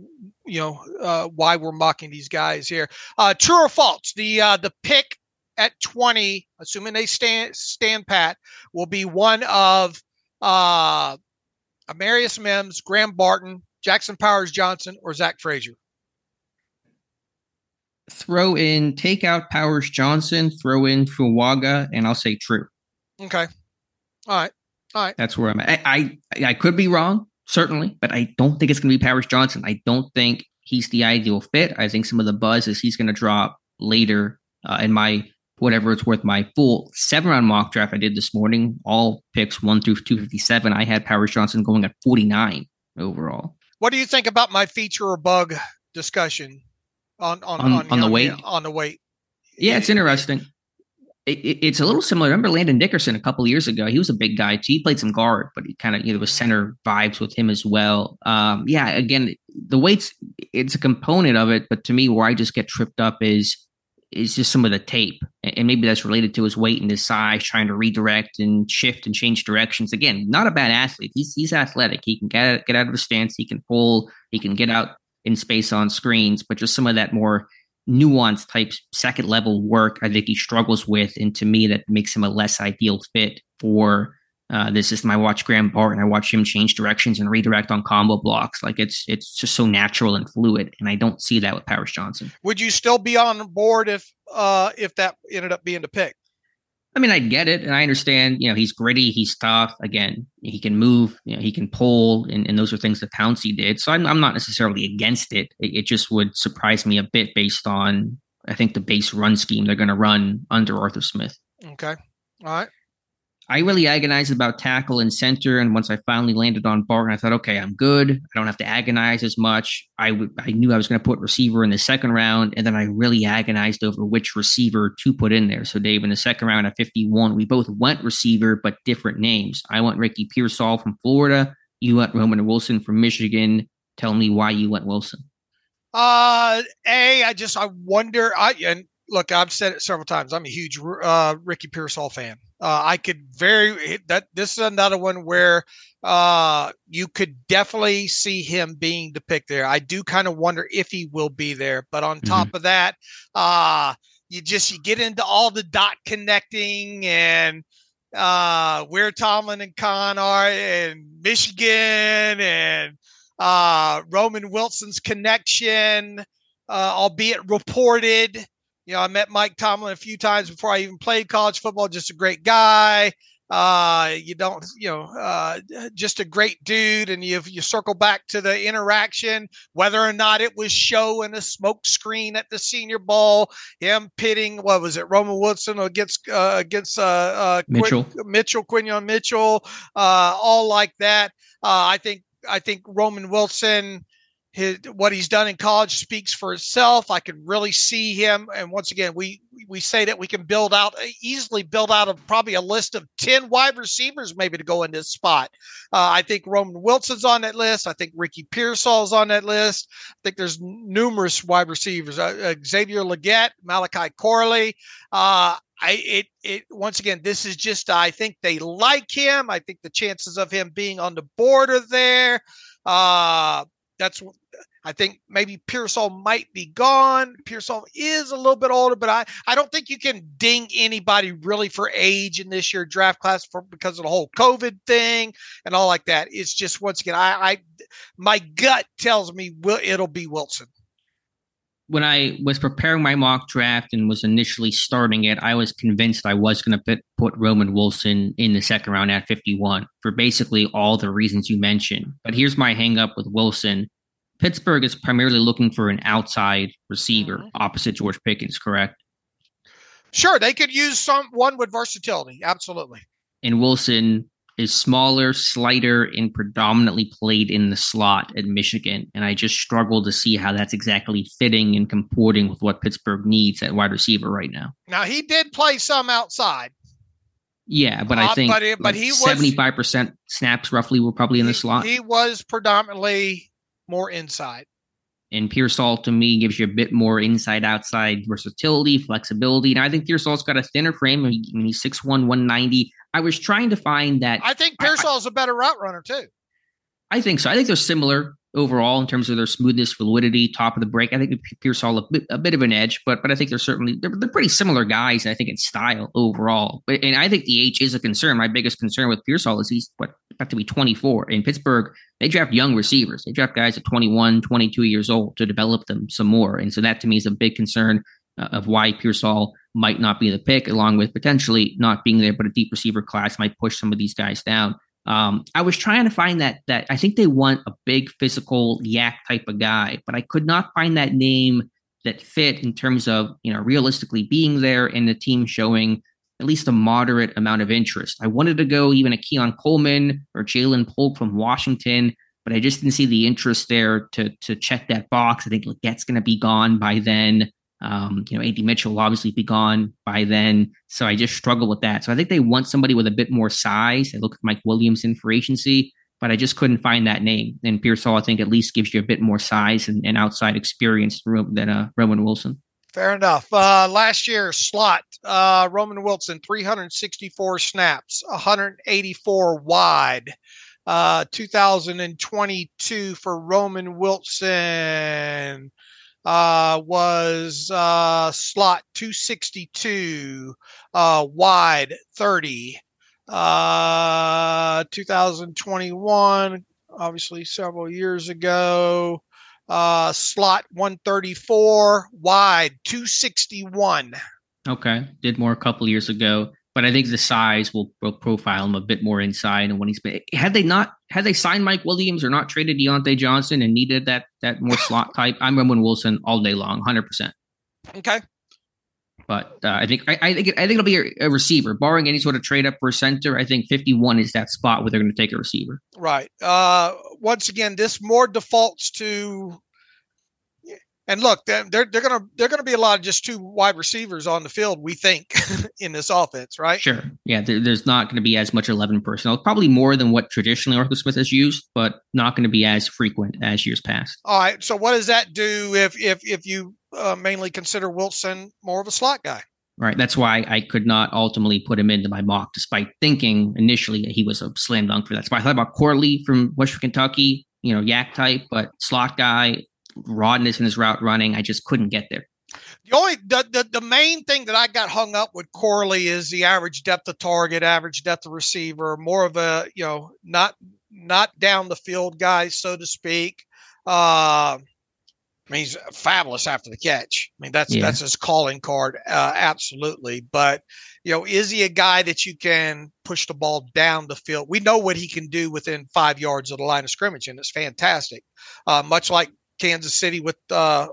we're mocking these guys here. True or false? The pick at 20, assuming they stand pat, will be one of Amarius Mims, Graham Barton, Jackson Powers Johnson, or Zach Frazier. Take out Powers Johnson, throw in Fuaga, and I'll say true. Okay. All right. That's where I'm at. I could be wrong, certainly, but I don't think it's going to be Powers Johnson. I don't think he's the ideal fit. I think some of the buzz is he's going to drop later in my, whatever it's worth, my full 7-round mock draft I did this morning. All picks 1 through 257. I had Powers Johnson going at 49 overall. What do you think about my feature or bug discussion? On the weight? On the weight. Yeah, it's interesting. It's a little similar. I remember Landon Dickerson a couple of years ago. He was a big guy too. He played some guard, but he kind of, there was center vibes with him as well. Again, the weights, it's a component of it, but to me, where I just get tripped up is just some of the tape. And maybe that's related to his weight and his size, trying to redirect and shift and change directions. Again, not a bad athlete. He's athletic. He can get out of the stance. He can pull. He can get out in space on screens, but just some of that more nuanced type second level work I think he struggles with. And to me, that makes him a less ideal fit for this system. I watch Graham Barton. I watch him change directions and redirect on combo blocks. Like it's just so natural and fluid. And I don't see that with Powers Johnson. Would you still be on board if that ended up being the pick? I mean, I get it. And I understand, he's gritty. He's tough. Again, he can move, he can pull. And those are things that Pouncey did. So I'm not necessarily against it. It just would surprise me a bit based on, I think, the base run scheme they're going to run under Arthur Smith. Okay. All right. I really agonized about tackle and center. And once I finally landed on Barton, I thought, okay, I'm good. I don't have to agonize as much. I knew I was going to put receiver in the second round. And then I really agonized over which receiver to put in there. So Dave, in the second round at 51, we both went receiver, but different names. I went Ricky Pearsall from Florida. You went Roman Wilson from Michigan. Tell me why you went Wilson. I wonder, and look, I've said it several times. I'm a huge Ricky Pearsall fan. This is another one where you could definitely see him being the pick there. I do kind of wonder if he will be there, but on top of that, you get into all the dot connecting and where Tomlin and Khan are in Michigan and Roman Wilson's connection, albeit reported. I met Mike Tomlin a few times before I even played college football. Just a great guy. Just a great dude. And you circle back to the interaction, whether or not it was show and a smoke screen at the Senior Bowl, him pitting, what was it, Roman Wilson against Mitchell, Quinion Mitchell, all like that. I think Roman Wilson, what he's done in college speaks for itself. I can really see him. And once again, we say that we can easily build out of probably a list of 10 wide receivers maybe to go in this spot. I think Roman Wilson's on that list. I think Ricky Pearsall's on that list. I think there's numerous wide receivers. Xavier Legette, Malachi Corley. Once again, this is just, I think they like him. I think the chances of him being on the board are there. I think maybe Pearsall might be gone. Pearsall is a little bit older, but I don't think you can ding anybody really for age in this year draft class because of the whole COVID thing and all like that. It's just, once again, my gut tells me it'll be Wilson. When I was preparing my mock draft and was initially starting it, I was convinced I was going to put Roman Wilson in the second round at 51 for basically all the reasons you mentioned. But here's my hang up with Wilson. Pittsburgh is primarily looking for an outside receiver opposite George Pickens, correct? Sure, they could use one with versatility. Absolutely. And Wilson is smaller, slighter, and predominantly played in the slot at Michigan. And I just struggle to see how that's exactly fitting and comporting with what Pittsburgh needs at wide receiver right now. Now, he did play some outside. Yeah, but I think but he 75% snaps roughly were probably in the slot. He was predominantly more inside. And Pearsall, to me, gives you a bit more inside-outside versatility, flexibility. And I think Pearsall's got a thinner frame. He's 6'1", 190. I was trying to find that. I think Pearsall's a better route runner, too. I think so. I think they're similar overall in terms of their smoothness, fluidity, top of the break. I think Pearsall a bit of an edge, but I think they're pretty similar guys, I think, in style overall. And I think the age is a concern. My biggest concern with Pearsall is he's about to be 24. In Pittsburgh, they draft young receivers. They draft guys at 21, 22 years old to develop them some more. And so that to me is a big concern of why Pearsall might not be the pick, along with potentially not being there, but a deep receiver class might push some of these guys down. I was trying to find that I think they want a big physical yak type of guy, but I could not find that name that fit in terms of, realistically being there and the team showing at least a moderate amount of interest. I wanted to go even a Keon Coleman or Jalen Polk from Washington, but I just didn't see the interest there to check that box. I think Legette's going to be gone by then. A.D. Mitchell will obviously be gone by then. So I just struggle with that. So I think they want somebody with a bit more size. I look at Mike Williams in free agency, but I just couldn't find that name. And Pearsall, I think, at least gives you a bit more size and outside experience than Roman Wilson. Fair enough. Last year, slot, Roman Wilson, 364 snaps, 184 wide. 2022 for Roman Wilson was slot 262, wide 30. 2021, obviously several years ago, slot 134, wide 261. Okay, did more a couple years ago. But I think the size will profile him a bit more inside. And when he's been, had they signed Mike Williams or not traded Deontay Johnson and needed that more slot type, I'm Roman Wilson all day long, 100%. Okay. But I think it'll be a receiver, barring any sort of trade up for a center. I think 51 is that spot where they're going to take a receiver. Right. Once again, this more defaults to. And look, they're gonna be a lot of just two wide receivers on the field, we think, in this offense, right? Sure. Yeah, there's not going to be as much 11 personnel. Probably more than what traditionally Arthur Smith has used, but not going to be as frequent as years past. All right. So what does that do if you mainly consider Wilson more of a slot guy? Right. That's why I could not ultimately put him into my mock, despite thinking initially he was a slam dunk for that. So I thought about Corley from Western Kentucky, yak type, but slot guy, rawness in his route running. I just couldn't get there. The main thing that I got hung up with Corley is the average depth of target, average depth of receiver, more of a, not down the field guy, so to speak. He's fabulous after the catch. That's his calling card. Absolutely. But, is he a guy that you can push the ball down the field? We know what he can do within 5 yards of the line of scrimmage, and it's fantastic. Much like Kansas City with, who's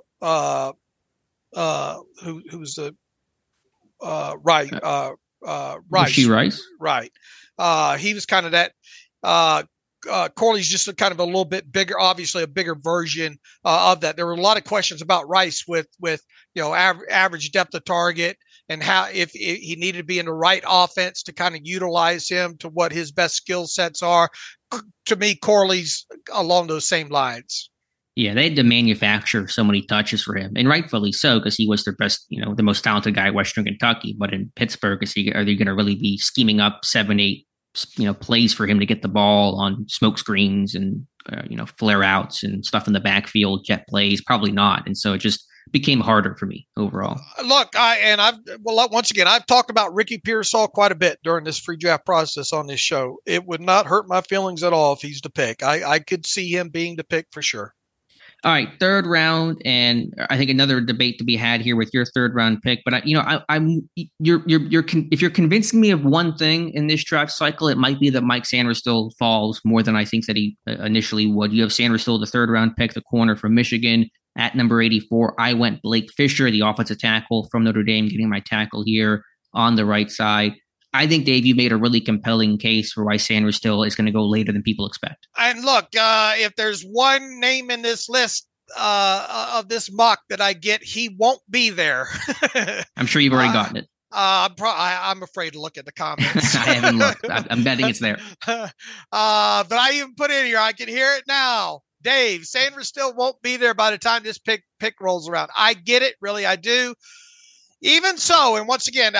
the Rice. Rice. Right. He was kind of that. Corley's just kind of a little bit bigger, obviously a bigger version of that. There were a lot of questions about Rice with average depth of target and how if he needed to be in the right offense to kind of utilize him to what his best skill sets are. To me, Corley's along those same lines. Yeah, they had to manufacture so many touches for him, and rightfully so, because he was their best, the most talented guy at Western Kentucky. But in Pittsburgh, are they going to really be scheming up 7-8, plays for him to get the ball on smoke screens and flare outs and stuff in the backfield, jet plays? Probably not. And so it just became harder for me overall. Look, once again, I've talked about Ricky Pearsall quite a bit during this free draft process on this show. It would not hurt my feelings at all if he's the pick. I could see him being the pick for sure. All right, third round, and I think another debate to be had here with your third round pick. But if you're convincing me of one thing in this draft cycle, it might be that Mike Sainristil falls more than I think that he initially would. You have Sainristil, the third round pick, the corner from Michigan, at number 84. I went Blake Fisher, the offensive tackle from Notre Dame, getting my tackle here on the right side. I think, Dave, you made a really compelling case for why Sainristil is going to go later than people expect. And look, if there's one name in this list of this mock that I get, he won't be there. I'm sure you've already gotten it. I'm afraid to look at the comments. I haven't looked. I'm betting it's there. But I even put in here, I can hear it now. Dave, Sainristil won't be there by the time this pick rolls around. I get it. Really, I do. Even so, and once again,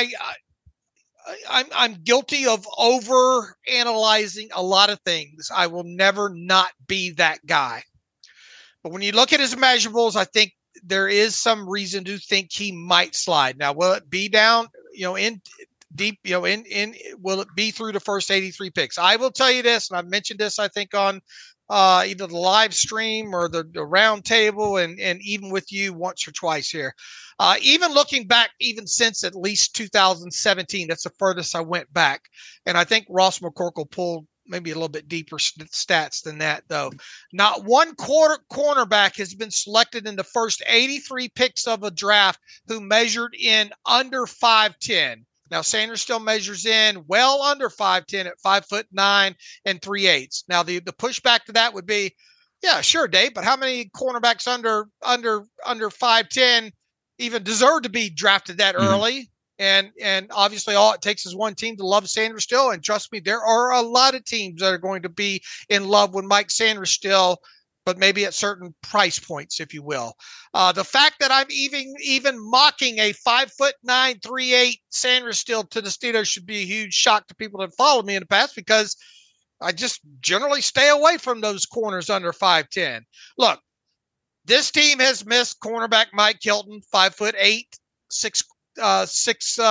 I'm guilty of over analyzing a lot of things. I will never not be that guy. But when you look at his measurables, I think there is some reason to think he might slide. Now, will it be down, in deep, will it be through the first 83 picks? I will tell you this, and I've mentioned this, I think, on either the live stream or the round table and even with you once or twice here. Even looking back, even since at least 2017, that's the furthest I went back. And I think Ross McCorkle pulled maybe a little bit deeper stats than that, though. Not one cornerback has been selected in the first 83 picks of a draft who measured in under 5'10". Now, Sainristil measures in well under 5'10" at 5'9" and 3/8. Now, the pushback to that would be, yeah, sure, Dave, but how many cornerbacks under 5'10" even deserve to be drafted that early? And obviously, all it takes is one team to love Sainristil. And trust me, there are a lot of teams that are going to be in love with Mike Sainristil, but maybe at certain price points, if you will. The fact that I'm even mocking a 5'9", 3/8 Sainristil to the Steelers should be a huge shock to people that followed me in the past, because I just generally stay away from those corners under 5'10". Look, this team has missed cornerback Mike Hilton, 5'8", 6'8",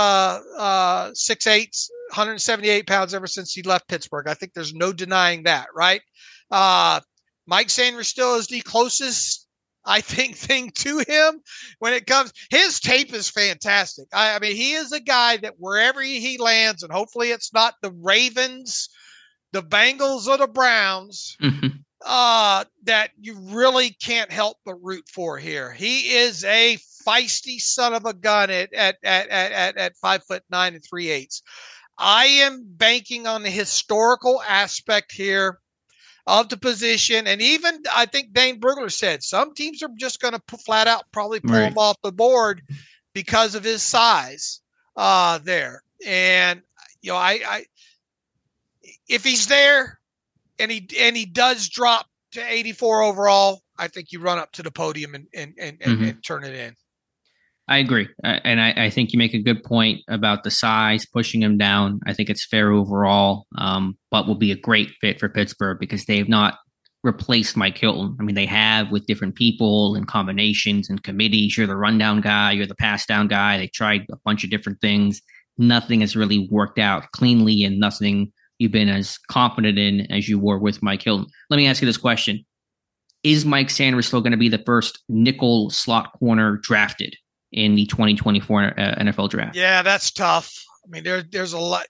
178 pounds ever since he left Pittsburgh. I think there's no denying that, right? Mike Sainristil is the closest, I think, thing to him when it comes. His tape is fantastic. I mean, he is a guy that wherever he lands, and hopefully it's not the Ravens, the Bengals, or the Browns, that you really can't help but root for here. He is a feisty son of a gun at 5'9" and 3/8. I am banking on the historical aspect here of the position. And even I think Dane Brugler said some teams are just going to flat out probably pull him off the board because of his size there. And, I if he's there and he does drop to 84 overall, I think you run up to the podium and turn it in. I agree. And I think you make a good point about the size, pushing him down. I think it's fair overall, but will be a great fit for Pittsburgh because they have not replaced Mike Hilton. I mean, they have with different people and combinations and committees. You're the rundown guy, you're the pass down guy. They tried a bunch of different things. Nothing has really worked out cleanly and nothing you've been as confident in as you were with Mike Hilton. Let me ask you this question. Is Mike Sanders still going to be the first nickel slot corner drafted in the 2024 NFL draft? Yeah, that's tough. I mean, there's a lot,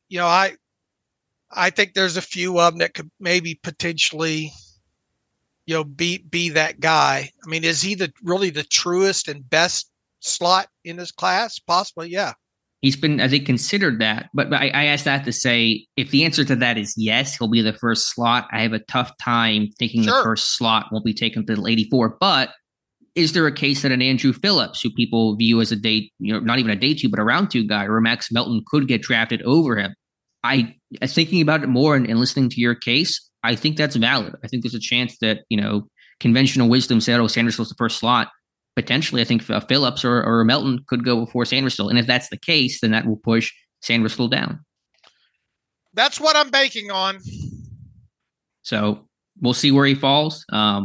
I think there's a few of them that could maybe potentially, be that guy. I mean, is he really the truest and best slot in this class? Possibly. Yeah. He's been, I think, considered that. But I asked that to say, if the answer to that is yes, he'll be the first slot. I have a tough time thinking the first slot won't be taken until 84. But is there a case that an Andrew Phillips, who people view as a day, not even a day two, but a round two guy, or Max Melton could get drafted over him? Thinking about it more and listening to your case, I think that's valid. I think there's a chance that, conventional wisdom said, Sanders was the first slot. Potentially, I think Phillips or Melton could go before Sandersville. And if that's the case, then that will push Sandersville down. That's what I'm banking on. So we'll see where he falls.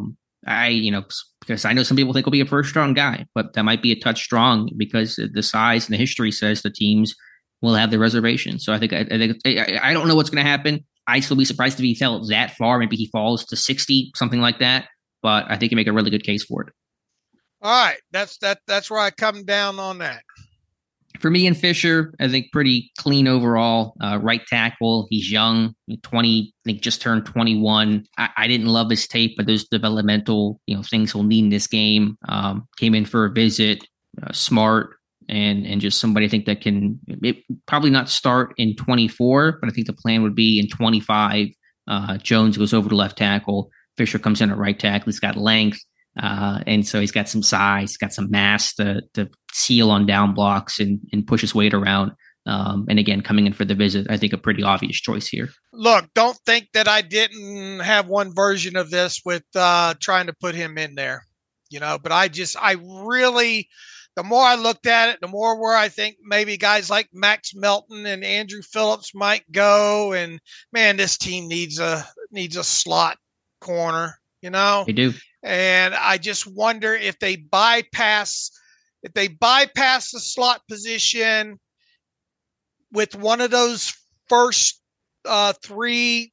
Because I know some people think he'll be a first round guy, but that might be a touch strong because the size and the history says the teams will have the reservation. So I think I don't know what's going to happen. I'd still be surprised if he fell that far. Maybe he falls to 60, something like that. But I think you make a really good case for it. All right, that's where I come down on that. For me and Fisher, I think pretty clean overall. Right tackle, he's young, 20, I think just turned 21. I didn't love his tape, but those developmental things he'll need in this game. Came in for a visit, smart, and just somebody I think that can probably not start in 24, but I think the plan would be in 25. Jones goes over to left tackle. Fisher comes in at right tackle. He's got length. And so he's got some size, got some mass to seal on down blocks and push his weight around. And again, coming in for the visit, I think a pretty obvious choice here. Look, don't think that I didn't have one version of this with trying to put him in there, but I really, the more I looked at it, the more where I think maybe guys like Max Melton and Andrew Phillips might go. And man, this team needs a slot corner, They do. And I just wonder if they bypass the slot position with one of those first three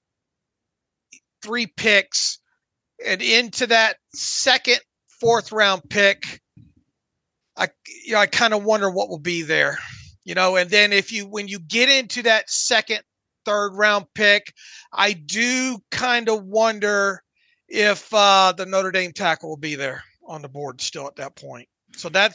picks and into that second, fourth round pick. I kind of wonder what will be there, and then when you get into that second, third round pick, I do kind of wonder if the Notre Dame tackle will be there on the board still at that point. So that's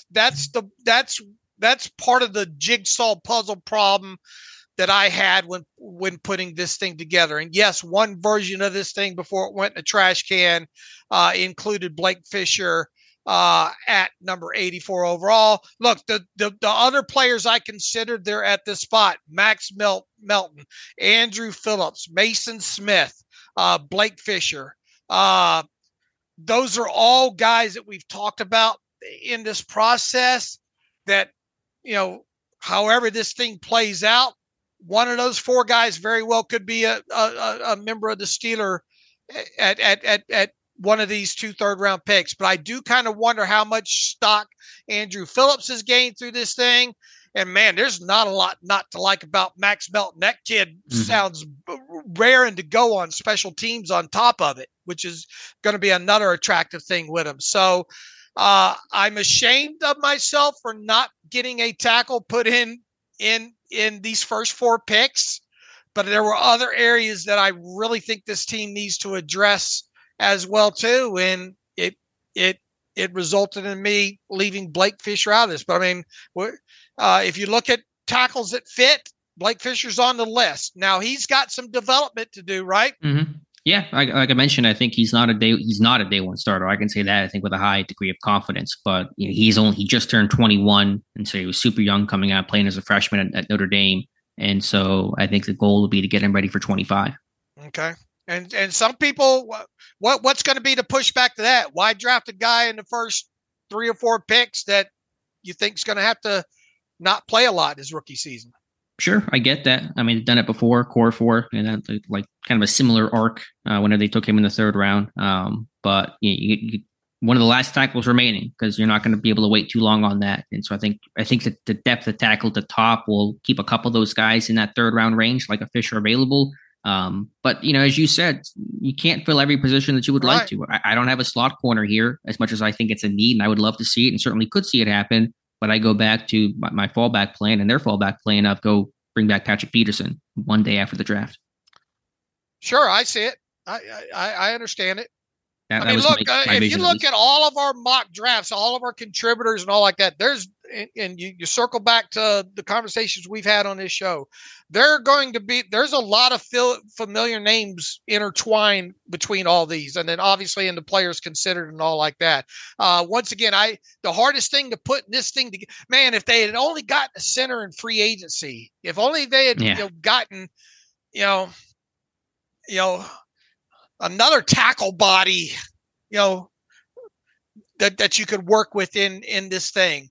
part of the jigsaw puzzle problem that I had when putting this thing together. And yes, one version of this thing before it went in a trash can included Blake Fisher at number 84 overall. Look, the other players I considered there at this spot: Max Melton, Andrew Phillips, Mason Smith, Blake Fisher. Those are all guys that we've talked about in this process that, however this thing plays out, one of those four guys very well could be a member of the Steeler at one of these 2 third-round picks. But I do kind of wonder how much stock Andrew Phillips has gained through this thing. And man, there's not a lot not to like about Max Melton. That kid sounds raring to go on special teams on top of it, which is going to be another attractive thing with him. So I'm ashamed of myself for not getting a tackle put in these first 4 picks, but there were other areas that I really think this team needs to address as well too. And it resulted in me leaving Blake Fisher out of this. But I mean, if you look at tackles that fit, Blake Fisher's on the list. Now he's got some development to do, right? Mm-hmm. Yeah, like I mentioned, I think he's not a day one starter. I can say that, I think, with a high degree of confidence. But he just turned 21, and so he was super young coming out playing as a freshman at Notre Dame. And so I think the goal will be to get him ready for 25. Okay. And some people, what's going to be the pushback to that? Why draft a guy in the first 3 or 4 picks that you think is going to have to not play a lot his rookie season. Sure, I get that. I mean, they've done it before, core four, and then like kind of a similar arc whenever they took him in the third round. But one of the last tackles remaining, because you're not going to be able to wait too long on that. And so I think that the depth of tackle at the top will keep a couple of those guys in that third round range, like a Fisher available. But as you said, you can't fill every position that you would like to. I don't have a slot corner here as much as I think it's a need, and I would love to see it, and certainly could see it happen. But I go back to my fallback plan and their fallback plan of go bring back Patrick Peterson one day after the draft. Sure, I see it. I understand it. That I mean, look, if you look at at all of our mock drafts, all of our contributors and all like that, and you circle back to the conversations we've had on this show, there's a lot of familiar names intertwined between all these. And then obviously in the players considered and all like that. Once again, the hardest thing to put this thing together, man, if they had only gotten a center in free agency, if only they had gotten, another tackle body, that you could work with in this thing.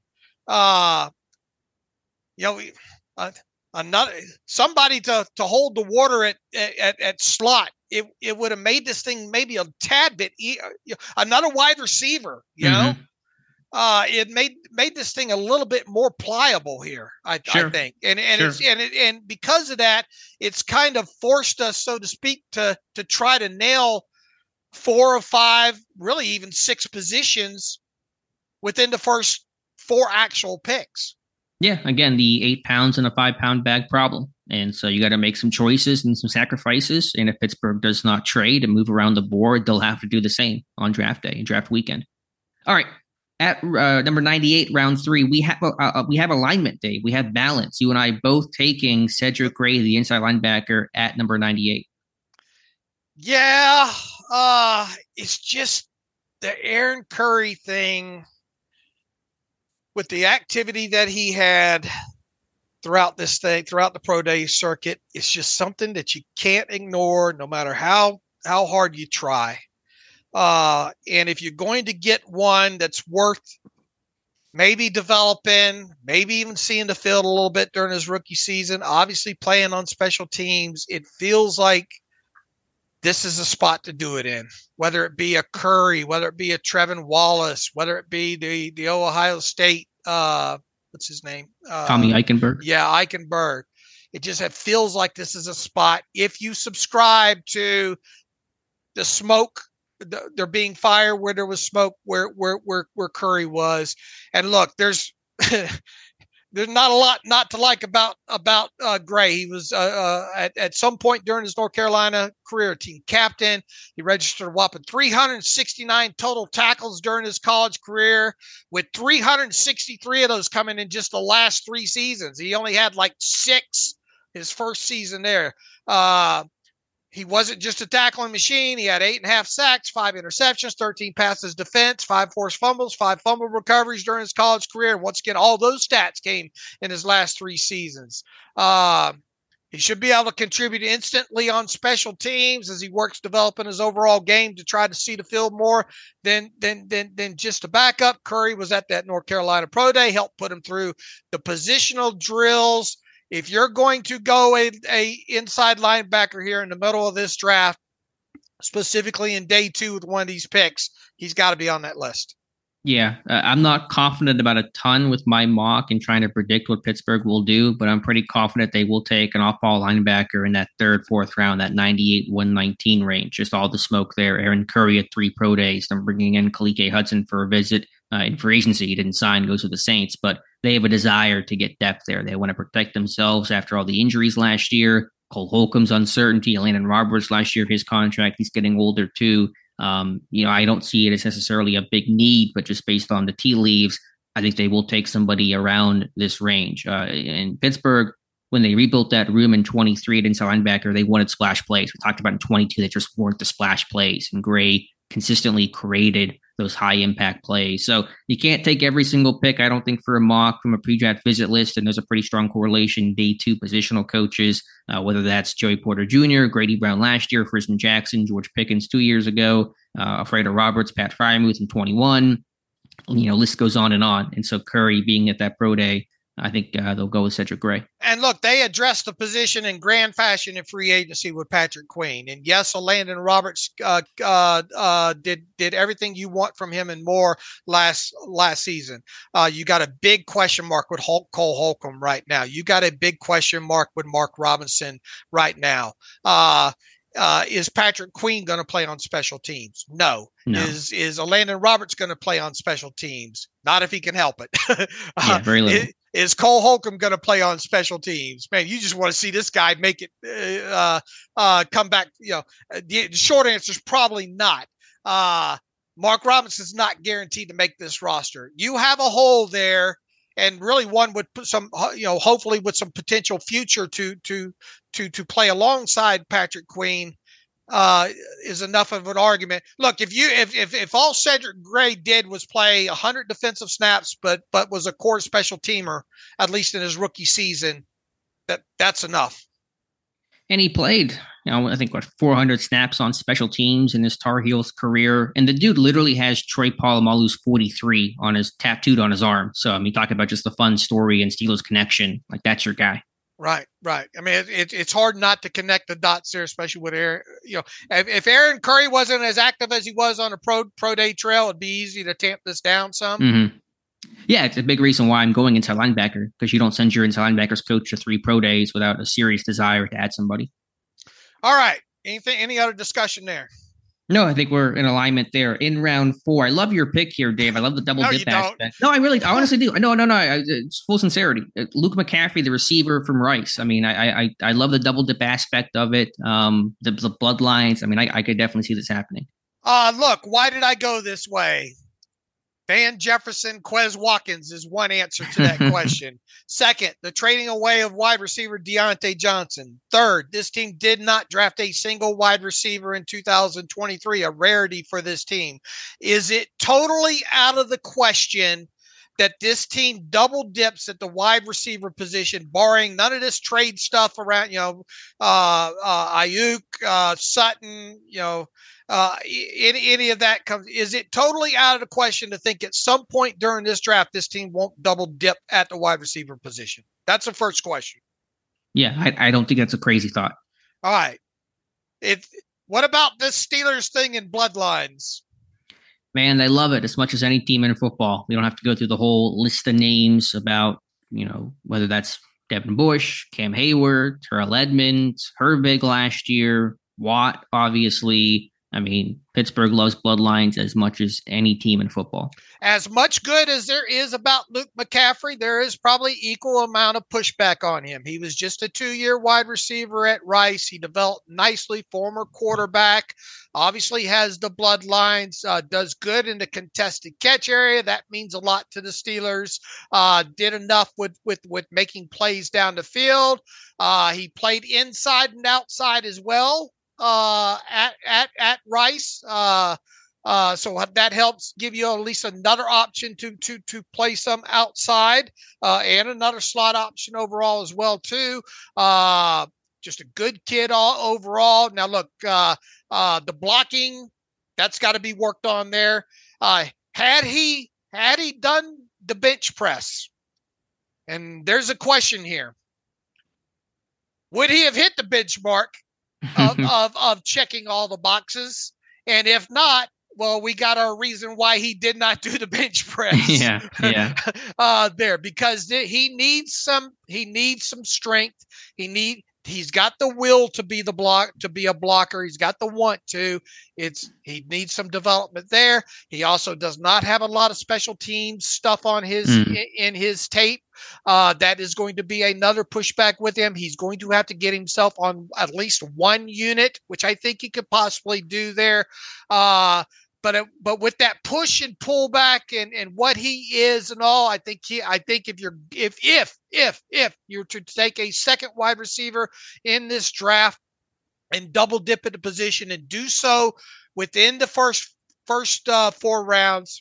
Another somebody to hold the water at slot. It would have made this thing maybe a tad bit another wide receiver, know. It made this thing a little bit more pliable here, I think, and and because of that, it's kind of forced us, so to speak, to try to nail 4 or 5, really even 6 positions within the first 4 actual picks. Yeah, again, the 8 pounds in a 5-pound bag problem. And so you got to make some choices and some sacrifices. And if Pittsburgh does not trade and move around the board, they'll have to do the same on draft day and draft weekend. All right. At number 98, round 3, we have alignment, Dave. We have balance. You and I both taking Cedric Gray, the inside linebacker, at number 98. Yeah, it's just the Aaron Curry thing with the activity that he had throughout the pro day circuit. It's just something that you can't ignore no matter how hard you try. And if you're going to get one that's worth maybe developing, maybe even seeing the field a little bit during his rookie season, obviously playing on special teams, it feels like this is a spot to do it in, whether it be a Curry, whether it be a Trevin Wallace, whether it be the Ohio State, what's his name? Tommy Eichenberg. Yeah, Eichenberg. It feels like this is a spot. If you subscribe to the smoke, there being fire where there was smoke, where Curry was. And look, there's not a lot not to like about Gray. He was at some point during his North Carolina career team captain. He registered a whopping 369 total tackles during his college career, with 363 of those coming in just the last 3 seasons. He only had like 6 his first season there. He wasn't just a tackling machine. He had 8.5 sacks, 5 interceptions, 13 passes defense, 5 forced fumbles, 5 fumble recoveries during his college career. And once again, all those stats came in his last 3 seasons. He should be able to contribute instantly on special teams as he works developing his overall game to try to see the field more than just a backup. Curry was at that North Carolina Pro Day, helped put him through the positional drills. If you're going to go a inside linebacker here in the middle of this draft, specifically in day 2 with one of these picks, he's got to be on that list. Yeah, I'm not confident about a ton with my mock and trying to predict what Pittsburgh will do, but I'm pretty confident they will take an off-ball linebacker in that 3rd, 4th round, that 98, 119 range. Just all the smoke there. Aaron Curry at 3 pro days. They're bringing in Khaleke Hudson for a visit in free agency. He didn't sign, goes with the Saints, but they have a desire to get depth there. They want to protect themselves after all the injuries last year. Cole Holcomb's uncertainty, Landon Roberts last year, his contract, he's getting older too. I don't see it as necessarily a big need, but just based on the tea leaves, I think they will take somebody around this range. In Pittsburgh, when they rebuilt that room in 23 at inside linebacker, they wanted splash plays. We talked about in 22, they just weren't the splash plays, and Gray consistently created those high impact plays. So you can't take every single pick, I don't think, for a mock from a pre-draft visit list. And there's a pretty strong correlation, day 2 positional coaches, whether that's Joey Porter Jr., Grady Brown last year, Frisman Jackson, George Pickens 2 years ago, Alfredo Roberts, Pat Freiermuth in 21. list goes on. And so Curry being at that pro day, I think they'll go with Cedric Gray. And look, they addressed the position in grand fashion in free agency with Patrick Queen. And yes, Landon Roberts did everything you want from him and more last season. You got a big question mark with Cole Holcomb right now. You got a big question mark with Mark Robinson right now. Is Patrick Queen going to play on special teams? No. Is Landon Roberts going to play on special teams? Not if he can help it. Yeah, very little. Is Cole Holcomb going to play on special teams? Man, you just want to see this guy make it come back. The short answer is probably not. Mark Robinson's not guaranteed to make this roster. You have a hole there, and really one would put some, hopefully with some potential future to play alongside Patrick Queen. Is enough of an argument. Look, if all Cedric Gray did was play 100 defensive snaps, but was a core special teamer, at least in his rookie season, that's enough. And he played, I think 400 snaps on special teams in his Tar Heels career. And the dude literally has Troy Polamalu's 43 tattooed on his arm. So, I mean, talking about just the fun story and Steelers connection, like that's your guy. Right. I mean, it's hard not to connect the dots there, especially with Aaron. If Aaron Curry wasn't as active as he was on a pro day trail, it'd be easy to tamp this down some. Mm-hmm. Yeah, it's a big reason why I'm going inside linebacker, because you don't send your inside linebackers coach to 3 pro days without a serious desire to add somebody. All right. Any other discussion there? No, I think we're in alignment there. In round 4, I love your pick here, Dave. I love the double dip aspect. No, I honestly do. No. It's full sincerity. Luke McCaffrey, the receiver from Rice. I mean, I love the double dip aspect of it. The bloodlines. I mean, I could definitely see this happening. Look, why did I go this way? Van Jefferson, Quez Watkins is one answer to that question. Second, the trading away of wide receiver Deontay Johnson. Third, this team did not draft a single wide receiver in 2023, a rarity for this team. Is it totally out of the question that this team double dips at the wide receiver position, barring none of this trade stuff around, Ayuk, Sutton, any of that comes? Is it totally out of the question to think at some point during this draft, this team won't double dip at the wide receiver position? That's the first question. Yeah, I don't think that's a crazy thought. All right. What about this Steelers thing in bloodlines? Man, they love it as much as any team in football. We don't have to go through the whole list of names about, whether that's Devin Bush, Cam Hayward, Terrell Edmonds, Herbig last year, Watt, obviously. I mean, Pittsburgh loves bloodlines as much as any team in football. As much good as there is about Luke McCaffrey, there is probably equal amount of pushback on him. He was just a 2-year wide receiver at Rice. He developed nicely, former quarterback, obviously has the bloodlines, does good in the contested catch area. That means a lot to the Steelers. Did enough with making plays down the field. He played inside and outside as well. At Rice, so that helps give you at least another option to play some outside, and another slot option overall as well too. Just a good kid overall. Now look, the blocking, that's got to be worked on there. Had he done the bench press, and there's a question here, would he have hit the benchmark of checking all the boxes? And if not, well, we got our reason why he did not do the bench press. Yeah. There, because he needs some strength. He's got the will to be a blocker. He's got the want to. He needs some development there. He also does not have a lot of special teams stuff on in his tape. That is going to be another pushback with him. He's going to have to get himself on at least one unit, which I think he could possibly do there. But with that push and pull back and what he is and all, I think if you're to take a second wide receiver in this draft and double dip at the position and do so within the first 4 rounds.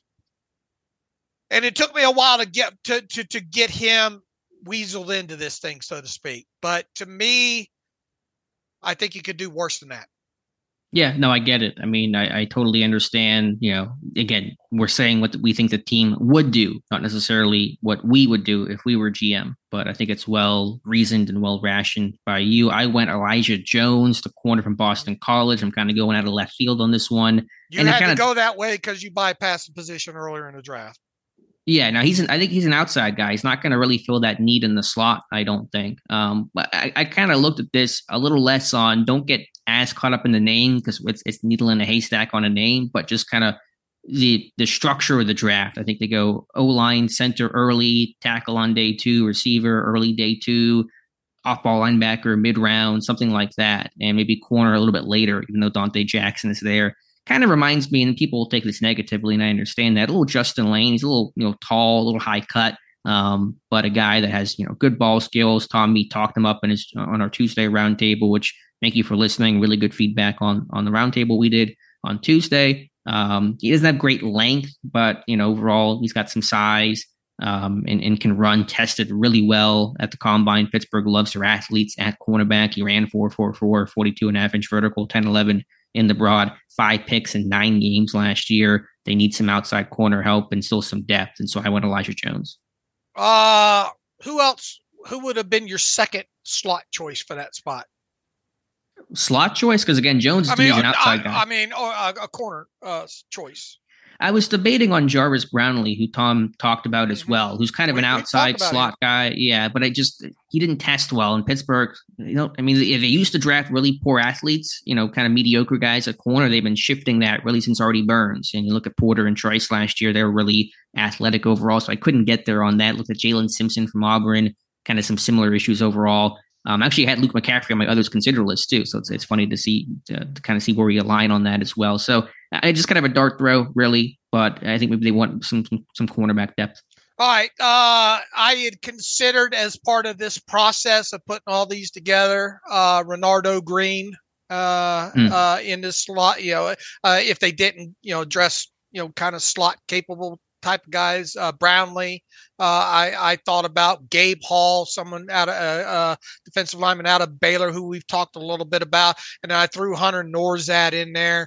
And it took me a while to get him weaseled into this thing, so to speak. But to me, I think you could do worse than that. Yeah, no, I get it. I mean, I totally understand. Again, we're saying what we think the team would do, not necessarily what we would do if we were GM. But I think it's well reasoned and well rationed by you. I went Elijah Jones, the corner from Boston College. I'm kind of going out of left field on this one. You had to go that way because you bypassed the position earlier in the draft. Yeah, now I think he's an outside guy. He's not going to really fill that need in the slot, I don't think. But I kind of looked at this a little less on, don't get as caught up in the name because it's needle in a haystack on a name, but just kind of the structure of the draft. I think they go O-line, center early, tackle on day 2, receiver early day 2, off-ball linebacker mid-round, something like that, and maybe corner a little bit later, even though Dante Jackson is there. Kind of reminds me, and people will take this negatively, and I understand that. A little Justin Lane, he's a little, tall, a little high cut, but a guy that has, good ball skills. Tom Mead talked him up on our Tuesday roundtable, which thank you for listening. Really good feedback on the roundtable we did on Tuesday. He doesn't have great length, but overall he's got some size, and can run. Tested really well at the combine. Pittsburgh loves their athletes at cornerback. He ran 4.44, 42.5-inch vertical, 10.11 in the broad, 5 picks in 9 games last year. They need some outside corner help and still some depth. And so I went Elijah Jones. Who else? Who would have been your second slot choice for that spot? Slot choice? Because again, Jones is an outside guy. A corner choice. I was debating on Jarvis Brownlee, who Tom talked about as well, who's kind of an outside slot guy. Yeah, but he didn't test well in Pittsburgh. If they used to draft really poor athletes, kind of mediocre guys at corner, they've been shifting that really since Artie Burns. And you look at Porter and Trice last year, they were really athletic overall. So I couldn't get there on that. Look at Jalen Simpson from Auburn, kind of some similar issues overall. Actually, I had Luke McCaffrey on my others consider list too, so it's funny to see to kind of see where we align on that as well. So I just kind of a dart throw, really, but I think maybe they want some cornerback depth. All right, I had considered as part of this process of putting all these together, Renardo Green in this slot. If they didn't, dress, kind of slot capable type of guys, Brownlee. I thought about Gabe Hall, someone out of defensive lineman out of Baylor, who we've talked a little bit about, and then I threw Hunter Norzad in there.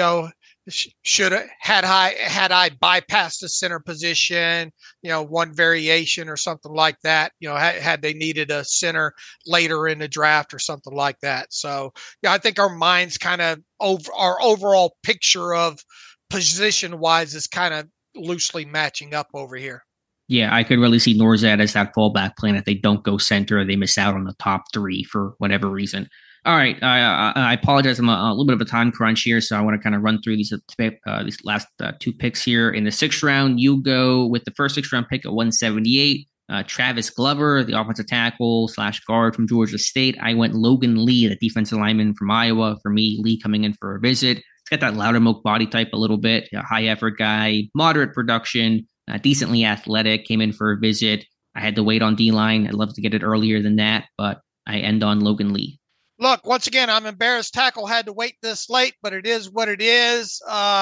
Should had I bypassed the center position, one variation or something like that. Had they needed a center later in the draft or something like that. So I think our minds kind of our overall picture of position wise is kind of loosely matching up over here. Yeah, I could really see Norzad as that fallback plan if they don't go center or they miss out on the top 3 for whatever reason. All right, I apologize. I'm a little bit of a time crunch here, so I want to kind of run through these last 2 picks here. In the 6th round, you go with the first 6th round pick at 178. Travis Glover, the offensive tackle / guard from Georgia State. I went Logan Lee, the defensive lineman from Iowa. For me, Lee coming in for a visit. He's got that Loudermilk body type a little bit, a high effort guy, moderate production, decently athletic, came in for a visit. I had to wait on D-line. I'd love to get it earlier than that, but I end on Logan Lee. Look, once again, I'm embarrassed tackle had to wait this late, but it is what it is.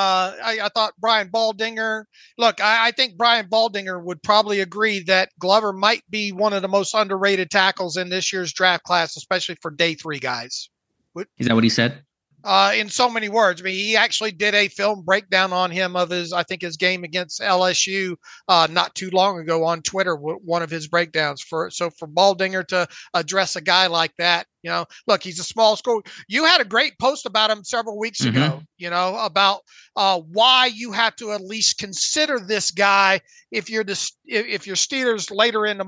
I thought Brian Baldinger. Look, I think Brian Baldinger would probably agree that Glover might be one of the most underrated tackles in this year's draft class, especially for day 3 guys. Is that what he said? In so many words. I mean, he actually did a film breakdown on him of his game against LSU not too long ago on Twitter, one of his breakdowns. For Baldinger to address a guy like that, look, he's a small school. You had a great post about him several weeks ago, about why you have to at least consider this guy if you're Steelers later in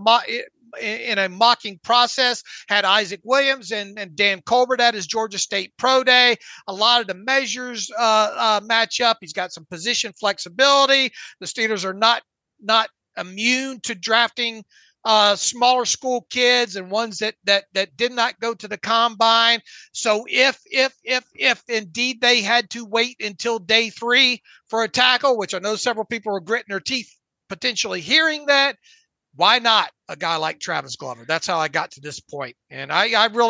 a mocking process. Had Isaac Williams and Dan Colbert at his Georgia State Pro Day. A lot of the measures match up. He's got some position flexibility. The Steelers are not immune to drafting smaller school kids and ones that did not go to the combine. So if indeed they had to wait until day 3 for a tackle, which I know several people are gritting their teeth potentially hearing that, why not? a guy like Travis Glover. That's how I got to this point. And I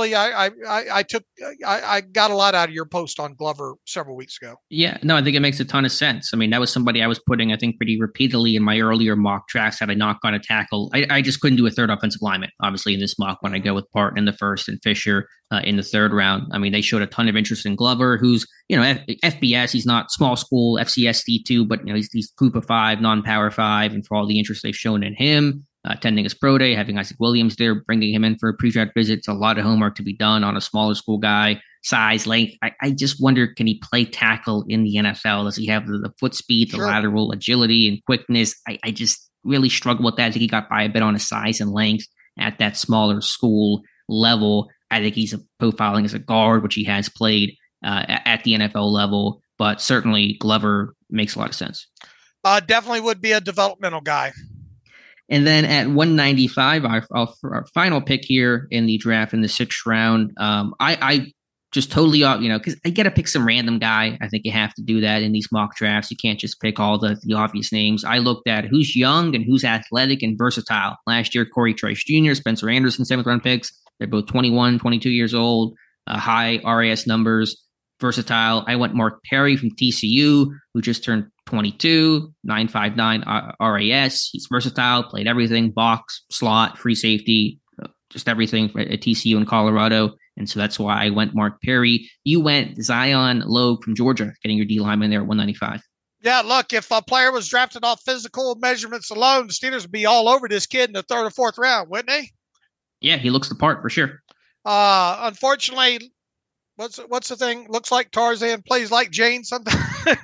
got a lot out of your post on Glover several weeks ago. Yeah, no, I think it makes a ton of sense. I mean, that was somebody I was putting, I think, pretty repeatedly in my earlier mock drafts. Had I not gone to tackle, I just couldn't do a third offensive lineman, obviously, in this mock when I go with Parton in the first and Fisher in the third round. I mean, they showed a ton of interest in Glover, who's, FBS. He's not small school, FCS D2, but, he's group of 5, non-power 5. And for all the interest they've shown in him, attending his pro day, having Isaac Williams there, bringing him in for a pre-draft visit. It's a lot of homework to be done on a smaller school guy, size, length. I just wonder, can he play tackle in the NFL? Does he have the foot speed, the lateral agility and quickness? I just really struggle with that. I think he got by a bit on his size and length at that smaller school level. I think he's profiling as a guard, which he has played at the NFL level, but certainly Glover makes a lot of sense. Definitely would be a developmental guy. And then at 195, our final pick here in the draft in the 6th round, I just totally, because I got to pick some random guy. I think you have to do that in these mock drafts. You can't just pick all the obvious names. I looked at who's young and who's athletic and versatile. Last year, Corey Trice Jr., Spencer Anderson, 7th round picks. They're both 21, 22 years old, high RAS numbers, versatile. I went Mark Perry from TCU, who just turned 22, 9.59 RAS. He's versatile, played everything, box, slot, free safety, just everything at TCU in Colorado. And so that's why I went Mark Perry. You went Zion Logue from Georgia, getting your D lineman there at 195. Yeah, look, if a player was drafted off physical measurements alone, the Steelers would be all over this kid in the 3rd or 4th round, wouldn't they? Yeah, he looks the part for sure. Unfortunately, what's the thing? Looks like Tarzan, plays like Jane sometimes.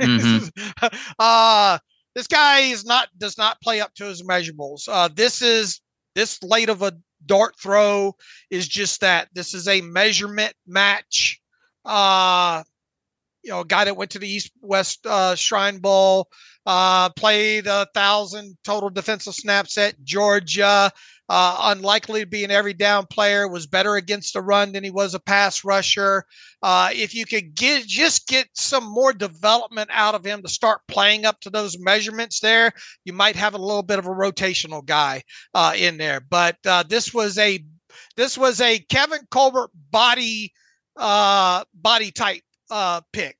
Mm-hmm. This guy does not play up to his measurables. This late of a dart throw is just that. This is a measurement match. A guy that went to the East-West Shrine Bowl, played 1,000 total defensive snaps at Georgia. Unlikely to be an every down player, was better against the run than he was a pass rusher. If you could get some more development out of him to start playing up to those measurements there, you might have a little bit of a rotational guy in there. But this was a Kevin Colbert body type pick.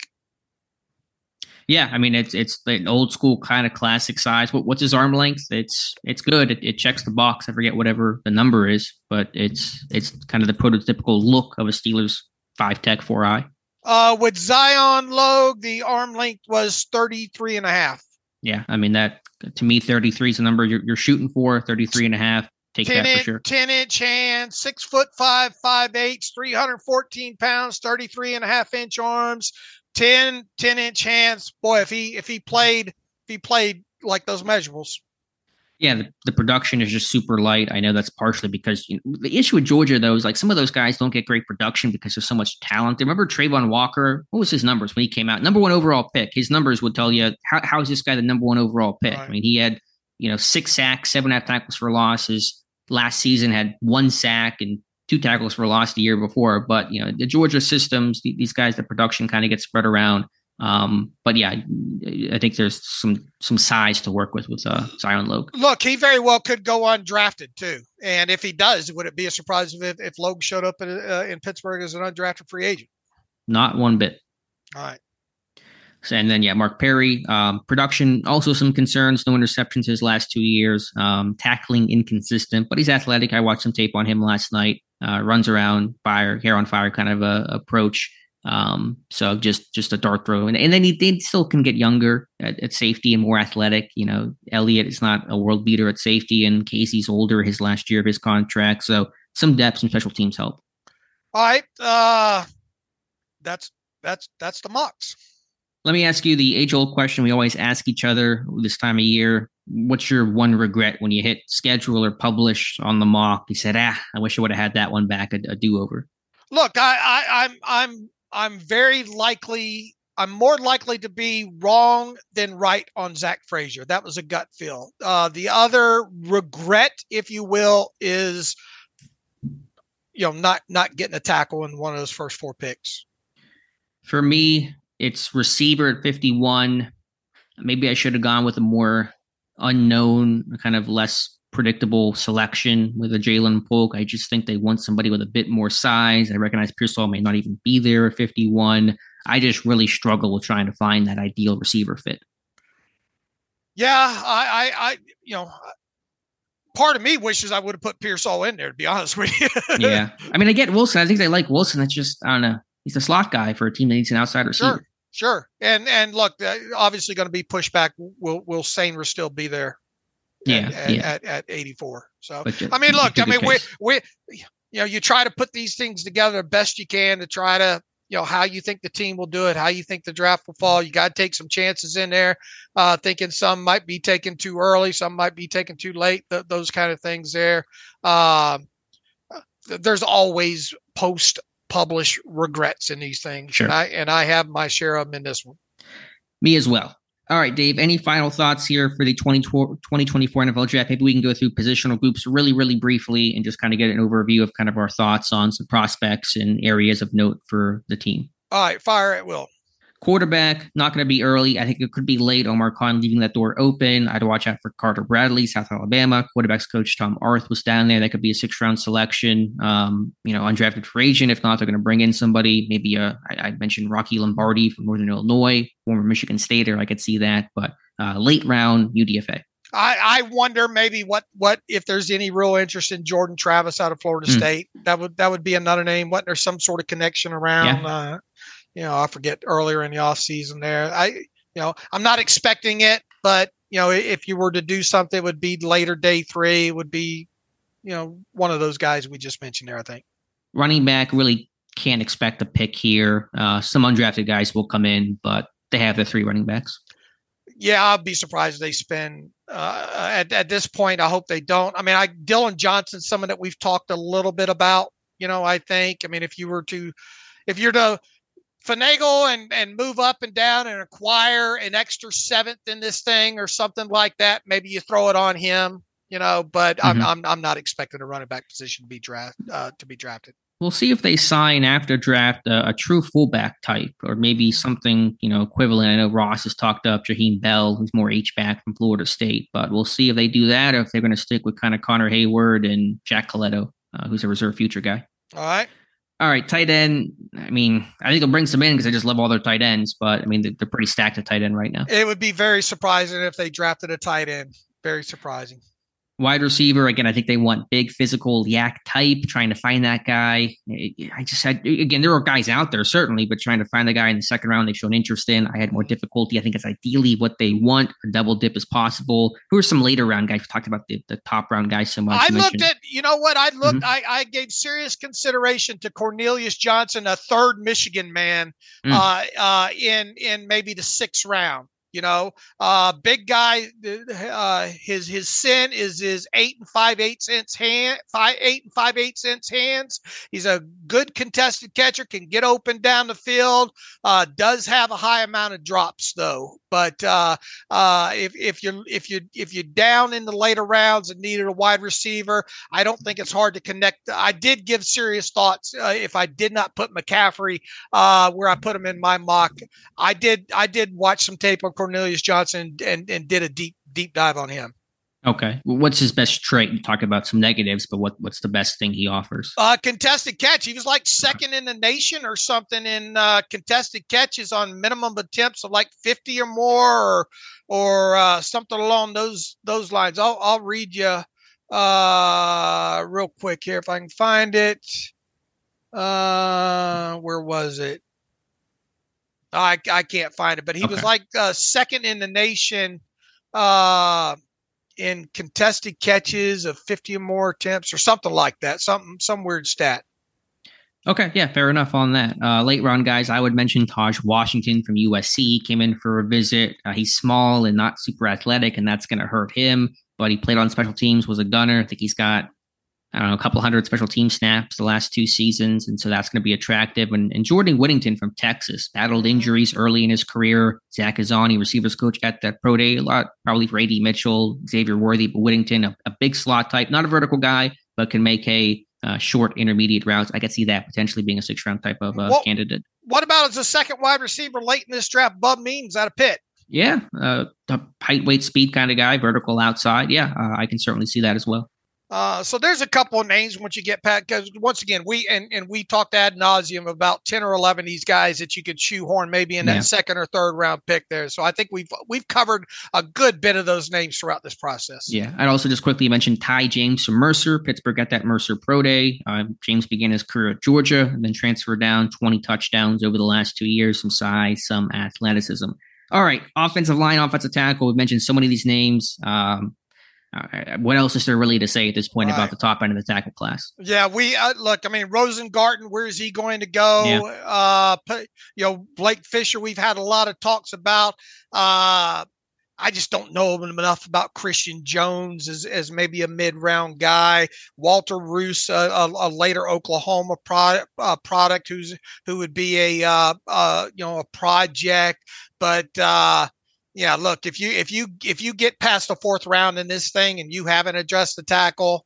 Yeah, I mean it's the old school kind of classic size. What's his arm length? It's good. It checks the box. I forget whatever the number is, but it's kind of the prototypical look of a Steelers 5-tech 4-eye. With Zion Logue, the arm length was 33.5. Yeah, I mean that to me 33 is the number you're shooting for. 33.5. Take that for sure. 10-inch hands, 6'5", 5'8", 314 pounds, 33.5-inch arms. 10-inch hands. Boy, if he played like those measurables. Yeah, the production is just super light. I know that's partially because the issue with Georgia, though, is like some of those guys don't get great production because there's so much talent. Remember Trayvon Walker? What was his numbers when he came out? Number 1 overall pick. His numbers would tell you how is this guy the number 1 overall pick? Right. I mean, he had 6 sacks, 7.5 tackles for losses. Last season had 1 sack and 2 tackles for loss the year before, but the Georgia systems, these guys, the production kind of gets spread around. But yeah, I think there's some size to work with Zion Logue. Look, he very well could go undrafted too, and if he does, would it be a surprise if Logue showed up in Pittsburgh as an undrafted free agent? Not one bit. All right. And then, Mark Perry, production, also some concerns, no interceptions his last 2 years, tackling inconsistent, but he's athletic. I watched some tape on him last night, runs around, hair on fire kind of a approach. So just a dart throw. And then they still can get younger at safety and more athletic. Elliott is not a world beater at safety, and Casey's older, his last year of his contract. So some depth and special teams help. All right. That's the mocks. Let me ask you the age-old question we always ask each other this time of year. What's your one regret when you hit schedule or publish on the mock? You said, I wish I would have had that one back, a do-over. Look, I'm very likely. I'm more likely to be wrong than right on Zach Frazier. That was a gut feel. The other regret, if you will, is not getting a tackle in one of those first 4 picks. For me, it's receiver at 51. Maybe I should have gone with a more unknown, kind of less predictable selection with a Jalen Polk. I just think they want somebody with a bit more size. I recognize Pearsall may not even be there at 51. I just really struggle with trying to find that ideal receiver fit. Yeah, I part of me wishes I would have put Pearsall in there, to be honest with you. Yeah. I mean, I get Wilson. I think they like Wilson. It's just, I don't know. He's a slot guy for a team that needs an outside receiver. Sure. And look, obviously going to be pushback. Will Sainer still be there? At 84. So, I mean, look, I mean, we you try to put these things together the best you can to try to, how you think the team will do it, how you think the draft will fall. You got to take some chances in there, thinking some might be taken too early, some might be taken too late, those kind of things there. There's always post-publish regrets in these things. Sure. And I have my share of them in this one. Me as well. All right, Dave, any final thoughts here for the 2024 NFL draft? Maybe we can go through positional groups really, really briefly and just kind of get an overview of kind of our thoughts on some prospects and areas of note for the team. All right, fire at will. Quarterback, not going to be early. I think it could be late. Omar Khan leaving that door open. I'd watch out for Carter Bradley, South Alabama. Quarterbacks coach Tom Arth was down there. That could be a 6th-round selection. Undrafted free agent. If not, they're going to bring in somebody. Maybe I mentioned Rocky Lombardi from Northern Illinois, former Michigan Stater. I could see that. But late round, UDFA. I wonder maybe what if there's any real interest in Jordan Travis out of Florida State. That would be another name. What there's some sort of connection around. Yeah. I forget earlier in the off season there. I'm not expecting it, but if you were to do something, it would be later day 3. It would be, one of those guys we just mentioned there. I think running back really can't expect a pick here. Some undrafted guys will come in, but they have the 3 running backs. Yeah, I'll be surprised if they spend at this point. I hope they don't. I mean, Dylan Johnson, someone that we've talked a little bit about. I think. I mean, if you're to finagle and move up and down and acquire an extra 7th in this thing or something like that, maybe you throw it on him. But I'm not expecting a running back position to be drafted. We'll see if they sign after draft a true fullback type, or maybe something equivalent. I know Ross has talked up Jaheim Bell, who's more H-back from Florida State, but we'll see if they do that, or if they're going to stick with kind of Connor Hayward and Jack Coletto, who's a reserve future guy. All right, tight end. I mean, I think they'll bring some in because I just love all their tight ends, but I mean, they're pretty stacked at tight end right now. It would be very surprising if they drafted a tight end. Very surprising. Wide receiver, again, I think they want big physical yak type, trying to find that guy. There are guys out there, certainly, but trying to find the guy in the 2nd round they've shown interest in. I had more difficulty. I think it's ideally what they want. A double dip is possible. Who are some later round guys? We talked about the top round guys so much. I gave serious consideration to Cornelius Johnson, a 3rd Michigan man, in maybe the 6th round. Big guy. His sin is his 8 5/8 hands. He's a good contested catcher, can get open down the field. Does have a high amount of drops though. But if you're down in the later rounds and needed a wide receiver, I don't think it's hard to connect. I did give serious thoughts if I did not put McCaffrey where I put him in my mock. I did watch some tape on Cornelius Johnson and did a deep dive on him. Okay. Well, what's his best trait? You talk about some negatives, but what's the best thing he offers? Contested catch. He was like 2nd in the nation or something in contested catches on minimum attempts of like 50 or more or something along those lines. I'll read you real quick here if I can find it. Where was it? I can't find it, but he was like 2nd in the nation in contested catches of 50 or more attempts or something like that. Some weird stat. Okay. Yeah, fair enough on that. Late round guys, I would mention Taj Washington from USC came in for a visit. He's small and not super athletic, and that's going to hurt him, but he played on special teams, was a gunner. I think he's got, a couple hundred special team snaps the last 2 seasons. And so that's going to be attractive. And Jordan Whittington from Texas battled injuries early in his career. Zach Azani, receivers coach at that pro day a lot, probably for A.D. Mitchell, Xavier Worthy, but Whittington, a big slot type, not a vertical guy, but can make a short intermediate routes. I could see that potentially being a 6th round type of candidate. What about as a 2nd wide receiver late in this draft, Bub Means out of Pitt? Yeah, the height, weight, speed kind of guy, vertical outside. Yeah, I can certainly see that as well. So there's a couple of names once you get past, because once again, we talked ad nauseum about 10 or 11 of these guys that you could shoehorn maybe in that second or third round pick there. So I think we've covered a good bit of those names throughout this process. Yeah, I'd also just quickly mention Ty James from Mercer. Pittsburgh got that Mercer Pro Day. James began his career at Georgia and then transferred down, 20 touchdowns over the last 2 years, some size, some athleticism. All right, offensive line, offensive tackle. We've mentioned so many of these names. What else is there really to say at this point about the top end of the tackle class? Yeah, we look. I mean, Rosengarten, where is he going to go? Yeah. Blake Fisher. We've had a lot of talks about. I just don't know enough about Christian Jones as maybe a mid-round guy. Walter Roos, a later Oklahoma product who would be a project, but. Yeah, look, if you get past the fourth round in this thing and you haven't addressed the tackle,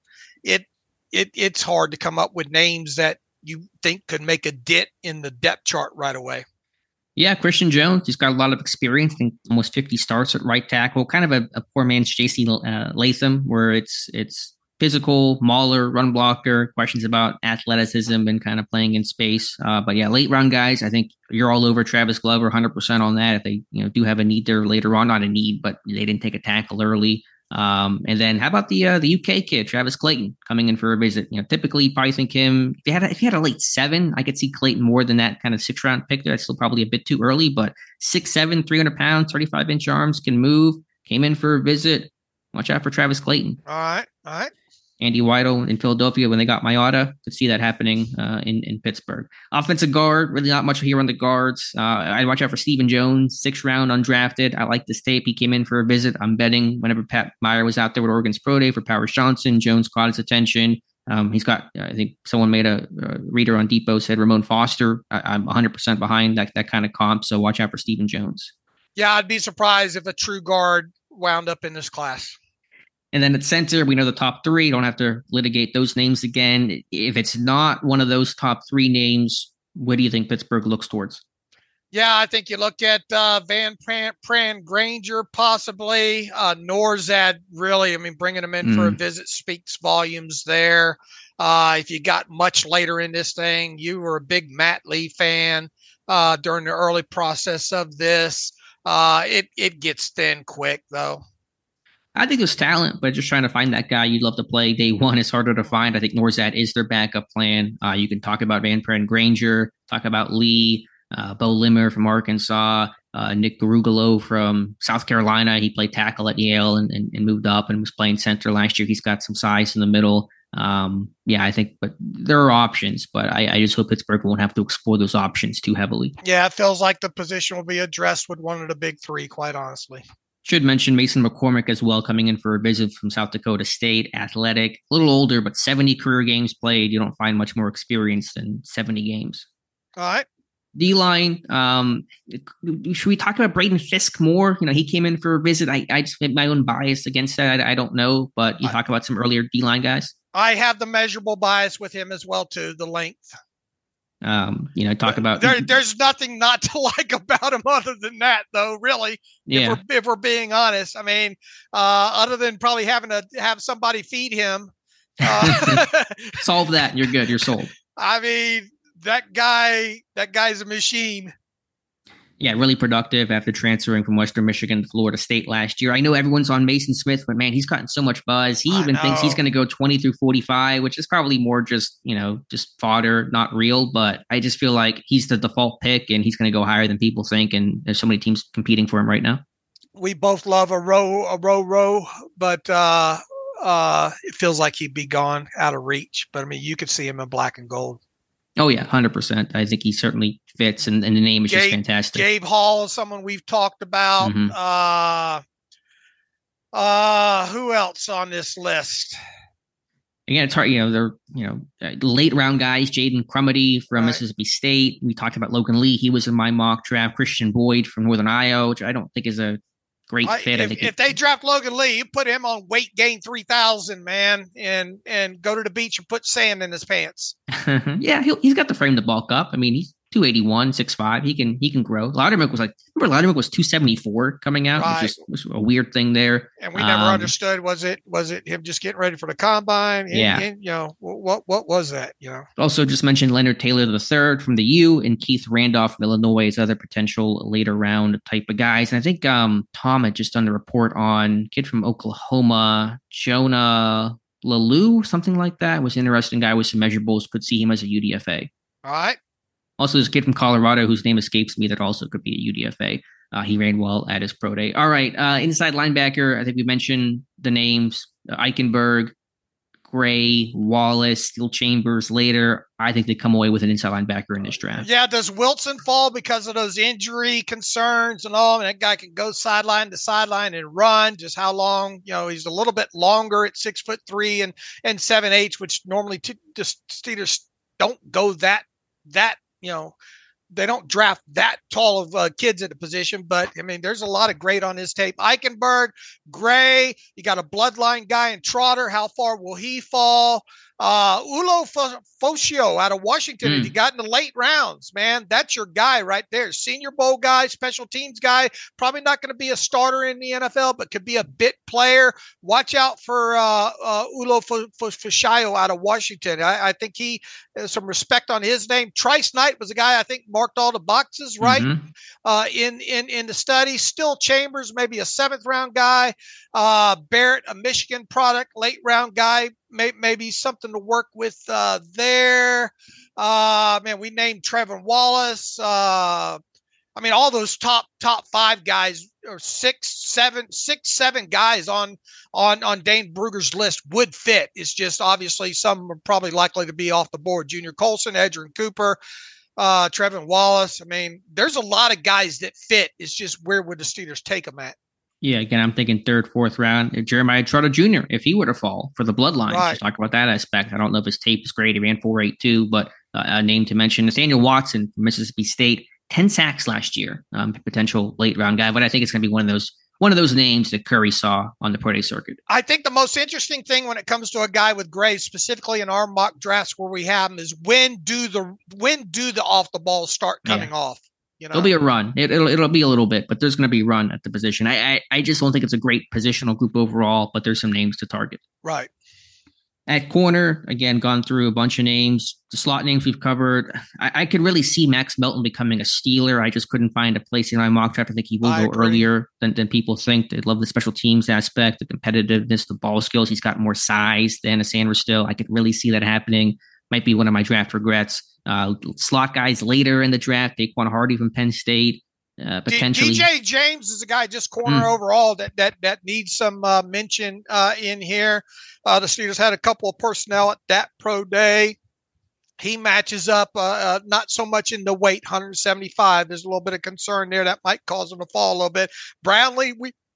it's hard to come up with names that you think could make a dent in the depth chart right away. Yeah, Christian Jones, he's got a lot of experience. I think almost 50 starts at right tackle. Kind of a poor man's J.C. Latham, where it's physical, mauler, run blocker, questions about athleticism and kind of playing in space. But yeah, late round guys, I think you're all over Travis Glover 100% on that. If they do have a need there later on, not a need, but they didn't take a tackle early. And then how about the UK kid, Travis Clayton, coming in for a visit? Typically you probably think him, if you had a late 7, I could see Clayton more than that kind of 6th round pick there. That's still probably a bit too early, but 6'7", 300 pounds, 35-inch arms, can move, came in for a visit. Watch out for Travis Clayton. All right. Andy Weidel in Philadelphia when they got Mailata. Could see that happening in Pittsburgh. Offensive guard, really not much here on the guards. I'd watch out for Stephen Jones, 6th round undrafted. I like this tape. He came in for a visit. I'm betting whenever Pat Meyer was out there with Oregon's Pro Day for Powers Johnson, Jones caught his attention. He's got, I think someone made a reader on Depot said Ramon Foster. I'm 100% behind that kind of comp, so watch out for Stephen Jones. Yeah, I'd be surprised if a true guard wound up in this class. And then at center, we know the top 3. Don't have to litigate those names again. If it's not one of those top 3 names, what do you think Pittsburgh looks towards? Yeah, I think you look at Van Pran Granger, possibly. Norzad, really, I mean, bringing him in for a visit speaks volumes there. If you got much later in this thing, you were a big Matt Lee fan during the early process of this. It gets thin quick, though. I think there's talent, but just trying to find that guy you'd love to play day one is harder to find. I think Norzad is their backup plan. You can talk about Van Pran Granger, talk about Lee, Bo Limmer from Arkansas, Nick Garugolo from South Carolina. He played tackle at Yale and moved up and was playing center last year. He's got some size in the middle. I think, but there are options, but I just hope Pittsburgh won't have to explore those options too heavily. Yeah, it feels like the position will be addressed with one of the big 3, quite honestly. Should mention Mason McCormick as well, coming in for a visit from South Dakota State, athletic, a little older, but 70 career games played. You don't find much more experience than 70 games. All right. D-line, should we talk about Braden Fisk more? He came in for a visit. I just have my own bias against that. I don't know, but you talk about some earlier D-line guys. I have the measurable bias with him as well, too, the length. Talk about there's nothing not to like about him other than that, though, really. Yeah. If we're being honest, I mean, other than probably having to have somebody feed him, solve that and you're good. You're sold. I mean, that guy's a machine. Yeah, really productive after transferring from Western Michigan to Florida State last year. I know everyone's on Mason Smith, but man, he's gotten so much buzz. He even thinks he's going to go 20 through 45, which is probably more just fodder, not real. But I just feel like he's the default pick and he's going to go higher than people think. And there's so many teams competing for him right now. We both love a row, but it feels like he'd be gone out of reach. But I mean, you could see him in black and gold. Oh, yeah, 100%. I think he certainly fits, and the name is just fantastic. Gabe Hall is someone we've talked about. Mm-hmm. Who else on this list? Again, it's hard. They're late round guys. Jaden Crumedy from Mississippi State. We talked about Logan Lee. He was in my mock draft. Christian Boyd from Northern Iowa, which I don't think is a great fit. If they draft Logan Lee, you put him on weight gain 3,000, man, and go to the beach and put sand in his pants. Yeah, he's got the frame to bulk up. I mean, 281, 6'5". He can grow. Loudermilk was 274 coming out, Right. which was a weird thing there. And we never understood, was it him just getting ready for the combine? Yeah. What was that? Also just mentioned Leonard Taylor III from the U and Keith Randolph from Illinois as other potential later round type of guys. And I think Tom had just done the report on kid from Oklahoma, Jonah Lalou, something like that. Was an interesting guy with some measurables. Could see him as a UDFA. All right. Also, there's a kid from Colorado whose name escapes me that also could be a UDFA. He ran well at his pro day. All right. Inside linebacker, I think we mentioned the names Eichenberg, Gray, Wallace, Steel Chambers later. I think they come away with an inside linebacker in this draft. Yeah, does Wilson fall because of those injury concerns and all? And that guy can go sideline to sideline and run. Just how long? He's a little bit longer at 6'3" and 7'8", which normally just Steelers don't go that. They don't draft that tall of kids at the position, but I mean, there's a lot of great on his tape. Eichenberg, Gray, you got a bloodline guy in Trotter. How far will he fall? Ulo Foshio out of Washington. If you got in the late rounds, man, that's your guy right there. Senior Bowl guy, special teams guy, probably not going to be a starter in the NFL, but could be a bit player. Watch out for Ulo Foshio out of Washington. I think he has some respect on his name. Trice Knight was a guy I think marked all the boxes right in the study. Still Chambers, maybe a 7th round guy. Barrett, a Michigan product, late round guy. Maybe something to work with there. Man, we named Trevor Wallace. I mean, all those top 5 guys, or 6, 7 guys on Dane Brugger's list would fit. It's just obviously some are probably likely to be off the board. Junior Colson, Edgerrin Cooper, Trevor Wallace. I mean, there's a lot of guys that fit. It's just where would the Steelers take them at? Yeah, again, I'm thinking 3rd, 4th round. Jeremiah Trotter Jr., if he were to fall for the bloodline, Just talk about that aspect. I don't know if his tape is great. He ran 4.82, but a name to mention. Nathaniel Watson from Mississippi State, 10 sacks last year, potential late round guy. But I think it's going to be one of those names that Curry saw on the pro day circuit. I think the most interesting thing when it comes to a guy with Gray, specifically in our mock drafts where we have him, is when do the off the ball start coming off? There'll be a run. It'll be a little bit, but there's going to be a run at the position. I just don't think it's a great positional group overall, but there's some names to target. Right. At corner, again, gone through a bunch of names. The slot names we've covered. I could really see Max Melton becoming a Steeler. I just couldn't find a place in my mock draft. I think he will go earlier than people think. They love the special teams aspect, the competitiveness, the ball skills. He's got more size than a Sanders still. I could really see that happening. Might be one of my draft regrets. Slot guys later in the draft, Daquan Hardy from Penn State, potentially. DJ James is a guy just corner overall that needs some mention in here. The Steelers had a couple of personnel at that pro day. He matches up not so much in the weight, 175. There's a little bit of concern there that might cause him to fall a little bit. Brownlee,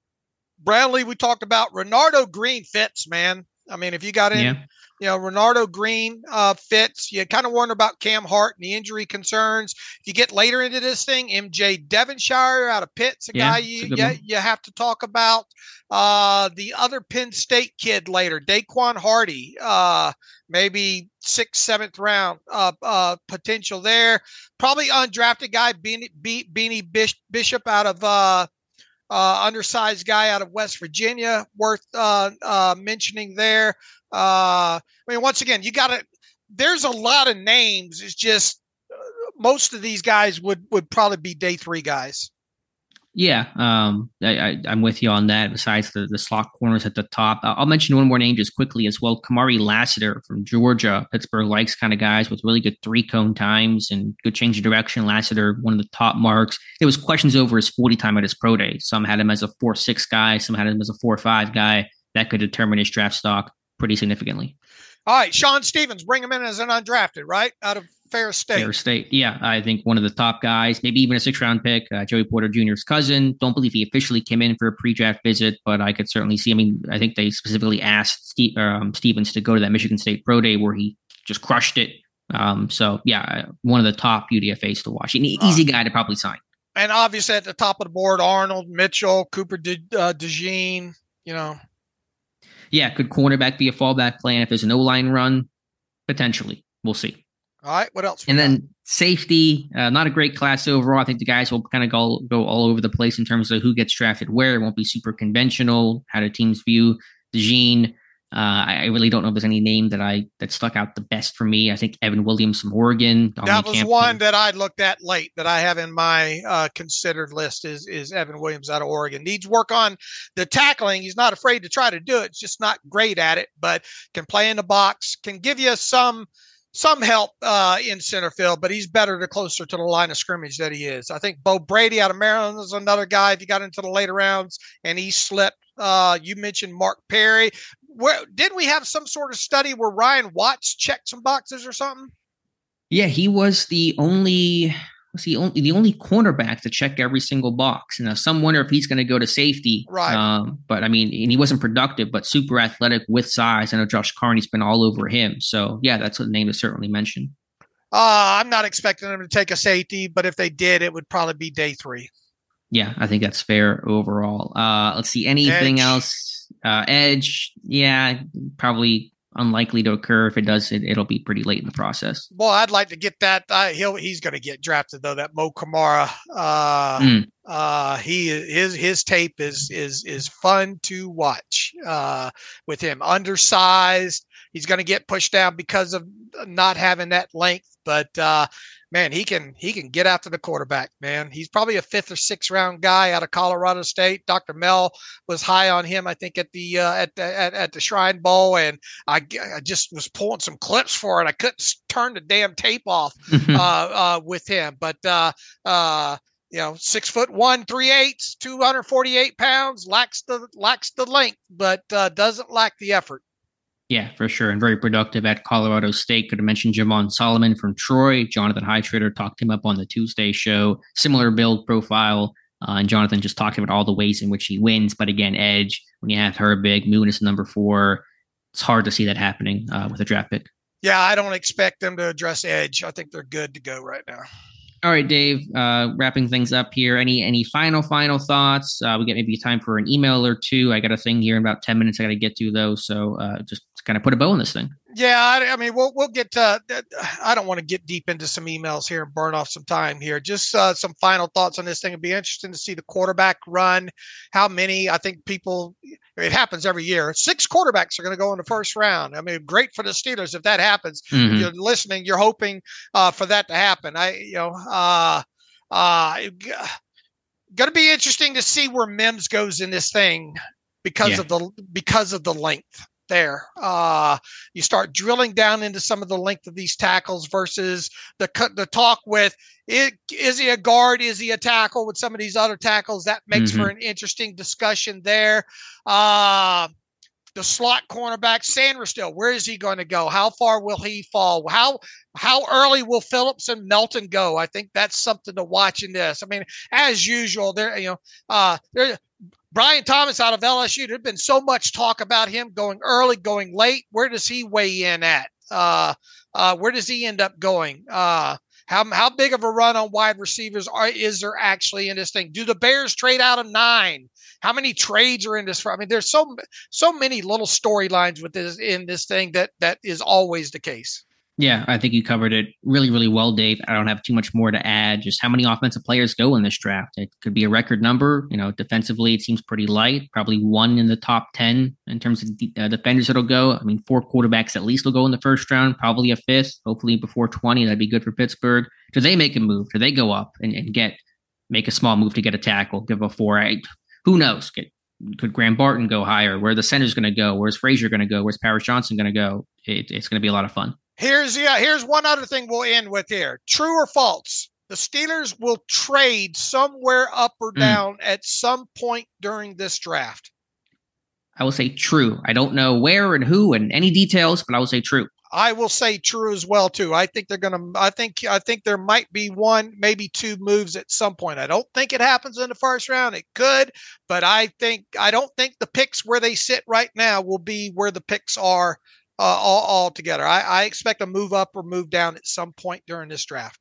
we talked about. Renardo Green fits, man. I mean, if you got in. Yeah. Renardo Green fits. You kind of wonder about Cam Hart and the injury concerns. If you get later into this thing, MJ Devonshire out of Pitt's a guy you have to talk about. The other Penn State kid later, Daquan Hardy, maybe 6th, 7th round potential there. Probably undrafted guy, Beanie Bishop out of undersized guy out of West Virginia, worth mentioning there. I mean, once again, there's a lot of names. It's just most of these guys would probably be day 3 guys. Yeah, I'm with you on that. Besides the slot corners at the top, I'll mention one more name just quickly as well. Kamari Lassiter from Georgia. Pittsburgh likes kind of guys with really good 3-cone times and good change of direction. Lassiter, one of the top marks. There was questions over his 40 time at his pro day. Some had him as a 4.6 guy. Some had him as a 4.5 guy. That could determine his draft stock pretty significantly. All right, Sean Stevens, bring him in as an undrafted, right? Out of Ferris State. Yeah, I think one of the top guys, maybe even a 6th-round pick, Joey Porter Jr.'s cousin. Don't believe he officially came in for a pre-draft visit, but I could certainly see. I mean, I think they specifically asked Stevens to go to that Michigan State Pro Day where he just crushed it. So, yeah, one of the top UDFAs to watch. An easy guy to probably sign. And obviously at the top of the board, Arnold, Mitchell, Cooper DeJean, Yeah, could cornerback be a fallback plan if there's an O-line run? Potentially. We'll see. All right. What else? And then safety, not a great class overall. I think the guys will kind of go all over the place in terms of who gets drafted where. It won't be super conventional. How do teams view DeJean? I really don't know if there's any name that stuck out the best for me. I think Evan Williams from Oregon. That was one that I looked at late that I have in my considered list is Evan Williams out of Oregon. Needs work on the tackling. He's not afraid to try to do it. It's just not great at it, but can play in the box, can give you some help in center field, but he's better the closer to the line of scrimmage that he is. I think Bo Brady out of Maryland is another guy if you got into the later rounds and he slipped. You mentioned Mark Perry. Did we have some sort of study where Ryan Watts checked some boxes or something? Yeah, he was the only cornerback to check every single box. Now, some wonder if he's going to go to safety. Right. But I mean, and he wasn't productive, but super athletic with size. I know Josh Carney's been all over him. So yeah, that's a name to certainly mention. I'm not expecting them to take a safety, but if they did, it would probably be day 3. Yeah, I think that's fair overall. Let's see, anything else? Edge, yeah, probably unlikely to occur. If it does, it'll be pretty late in the process. Well, I'd like to get that. He's going to get drafted though. That Mo Kamara. His tape is fun to watch. With him undersized, he's going to get pushed down because of not having that length. But man, he can get after the quarterback, man. He's probably a 5th or 6th round guy out of Colorado State. Dr. Mel was high on him, I think, at the Shrine Bowl, and I just was pulling some clips for it. I couldn't turn the damn tape off with him, but 6'1", 3/8, 248 pounds, lacks the length, but doesn't lack the effort. Yeah, for sure. And very productive at Colorado State. Could have mentioned Jamon Solomon from Troy. Jonathan Hightrader talked him up on the Tuesday show. Similar build profile. And Jonathan just talked about all the ways in which he wins. But again, edge, when you have Herbig, Moon is number 4, it's hard to see that happening with a draft pick. Yeah, I don't expect them to address edge. I think they're good to go right now. All right, Dave, wrapping things up here. Any final thoughts? We get maybe time for an email or two. I got a thing here in about 10 minutes I got to get to, though. So just kind of put a bow on this thing. Yeah, I mean, we'll get to I don't want to get deep into some emails here and burn off some time here. Just some final thoughts on this thing. It'd be interesting to see the quarterback run. How many? I think it happens every year. 6 quarterbacks are going to go in the first round. I mean, great for the Steelers if that happens. Mm-hmm. If you're listening, you're hoping for that to happen. Going to be interesting to see where Mims goes in this thing because of the length. There, you start drilling down into some of the length of these tackles versus the talk with is he a guard? Is he a tackle? With some of these other tackles, that makes for an interesting discussion there. The slot cornerback, Sanderstill, where is he going to go? How far will he fall? How early will Phillips and Melton go? I think that's something to watch in this. I mean, as usual, Brian Thomas out of LSU, there's been so much talk about him going early, going late. Where does he weigh in at? Where does he end up going? How big of a run on wide receivers is there actually in this thing? Do the Bears trade out of 9? How many trades are in this? I mean, there's so many little storylines with this in this thing that is always the case. Yeah, I think you covered it really, really well, Dave. I don't have too much more to add. Just how many offensive players go in this draft? It could be a record number. Defensively, it seems pretty light. Probably 1 in the top 10 in terms of defenders that'll go. I mean, 4 quarterbacks at least will go in the first round, probably a 5th, hopefully before 20. That'd be good for Pittsburgh. Do they make a move? Do they go up and make a small move to get a tackle, give a 4? Who knows? Could Graham Barton go higher? Where the center's going to go? Where's Frazier going to go? Where's Paris Johnson going to go? It's going to be a lot of fun. Here's one other thing we'll end with here. True or false? The Steelers will trade somewhere up or down at some point during this draft. I will say true. I don't know where and who and any details, but I will say true. I will say true as well too. I think they're going to. I think there might be 1, maybe 2 moves at some point. I don't think it happens in the first round. It could, but I don't think the picks where they sit right now will be where the picks are all together. I expect a move up or move down at some point during this draft.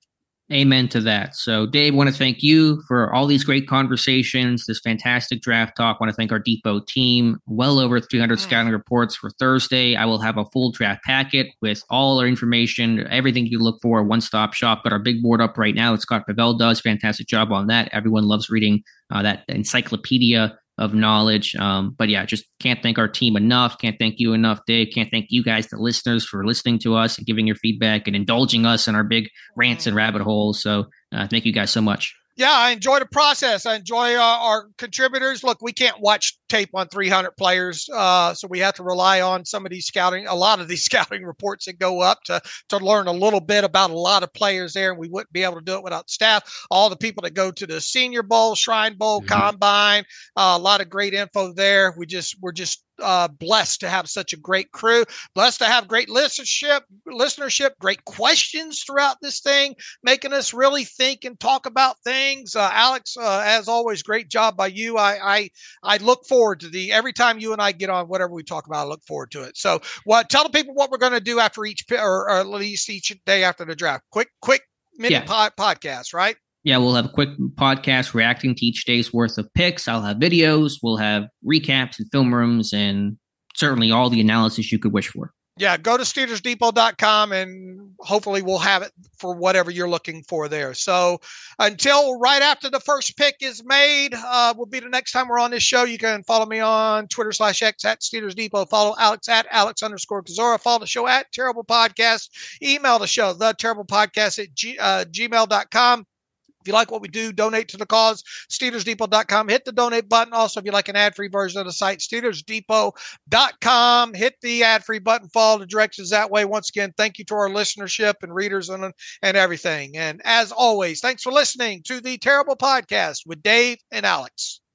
Amen to that. So, Dave, want to thank you for all these great conversations, this fantastic draft talk. Want to thank our Depot team. Well over 300 scouting reports for Thursday. I will have a full draft packet with all our information, everything you look for, one-stop shop. Got our big board up right now. Scott Pavel does fantastic job on that. Everyone loves reading that encyclopedia of knowledge. But yeah, just can't thank our team enough. Can't thank you enough, Dave. Can't thank you guys, the listeners, for listening to us and giving your feedback and indulging us in our big rants and rabbit holes. So thank you guys so much. Yeah, I enjoy the process. I enjoy our contributors. Look, we can't watch tape on 300 players, so we have to rely on some of these a lot of these scouting reports that go up to learn a little bit about a lot of players there, and we wouldn't be able to do it without staff. All the people that go to the Senior Bowl, Shrine Bowl, Combine, a lot of great info there. We're just blessed to have such a great crew, blessed to have great listenership, great questions throughout this thing, making us really think and talk about things. Alex, as always, great job by you. I look forward to every time you and I get on, whatever we talk about, I look forward to it. So tell the people what we're going to do after each or at least each day after the draft. Quick mini podcast, right? Yeah, we'll have a quick podcast reacting to each day's worth of picks. I'll have videos. We'll have recaps and film rooms and certainly all the analysis you could wish for. Yeah, go to SteelersDepot.com and hopefully we'll have it for whatever you're looking for there. So until right after the first pick is made, will be the next time we're on this show. You can follow me on Twitter /X at Steelers Depot. Follow Alex at Alex_Kozora. Follow the show at Terrible Podcast. Email the show, theterriblepodcast at gmail.com. If you like what we do, donate to the cause, SteelersDepot.com. Hit the donate button. Also, if you like an ad-free version of the site, SteelersDepot.com. Hit the ad-free button. Follow the directions that way. Once again, thank you to our listenership and readers and everything. And as always, thanks for listening to the Terrible Podcast with Dave and Alex.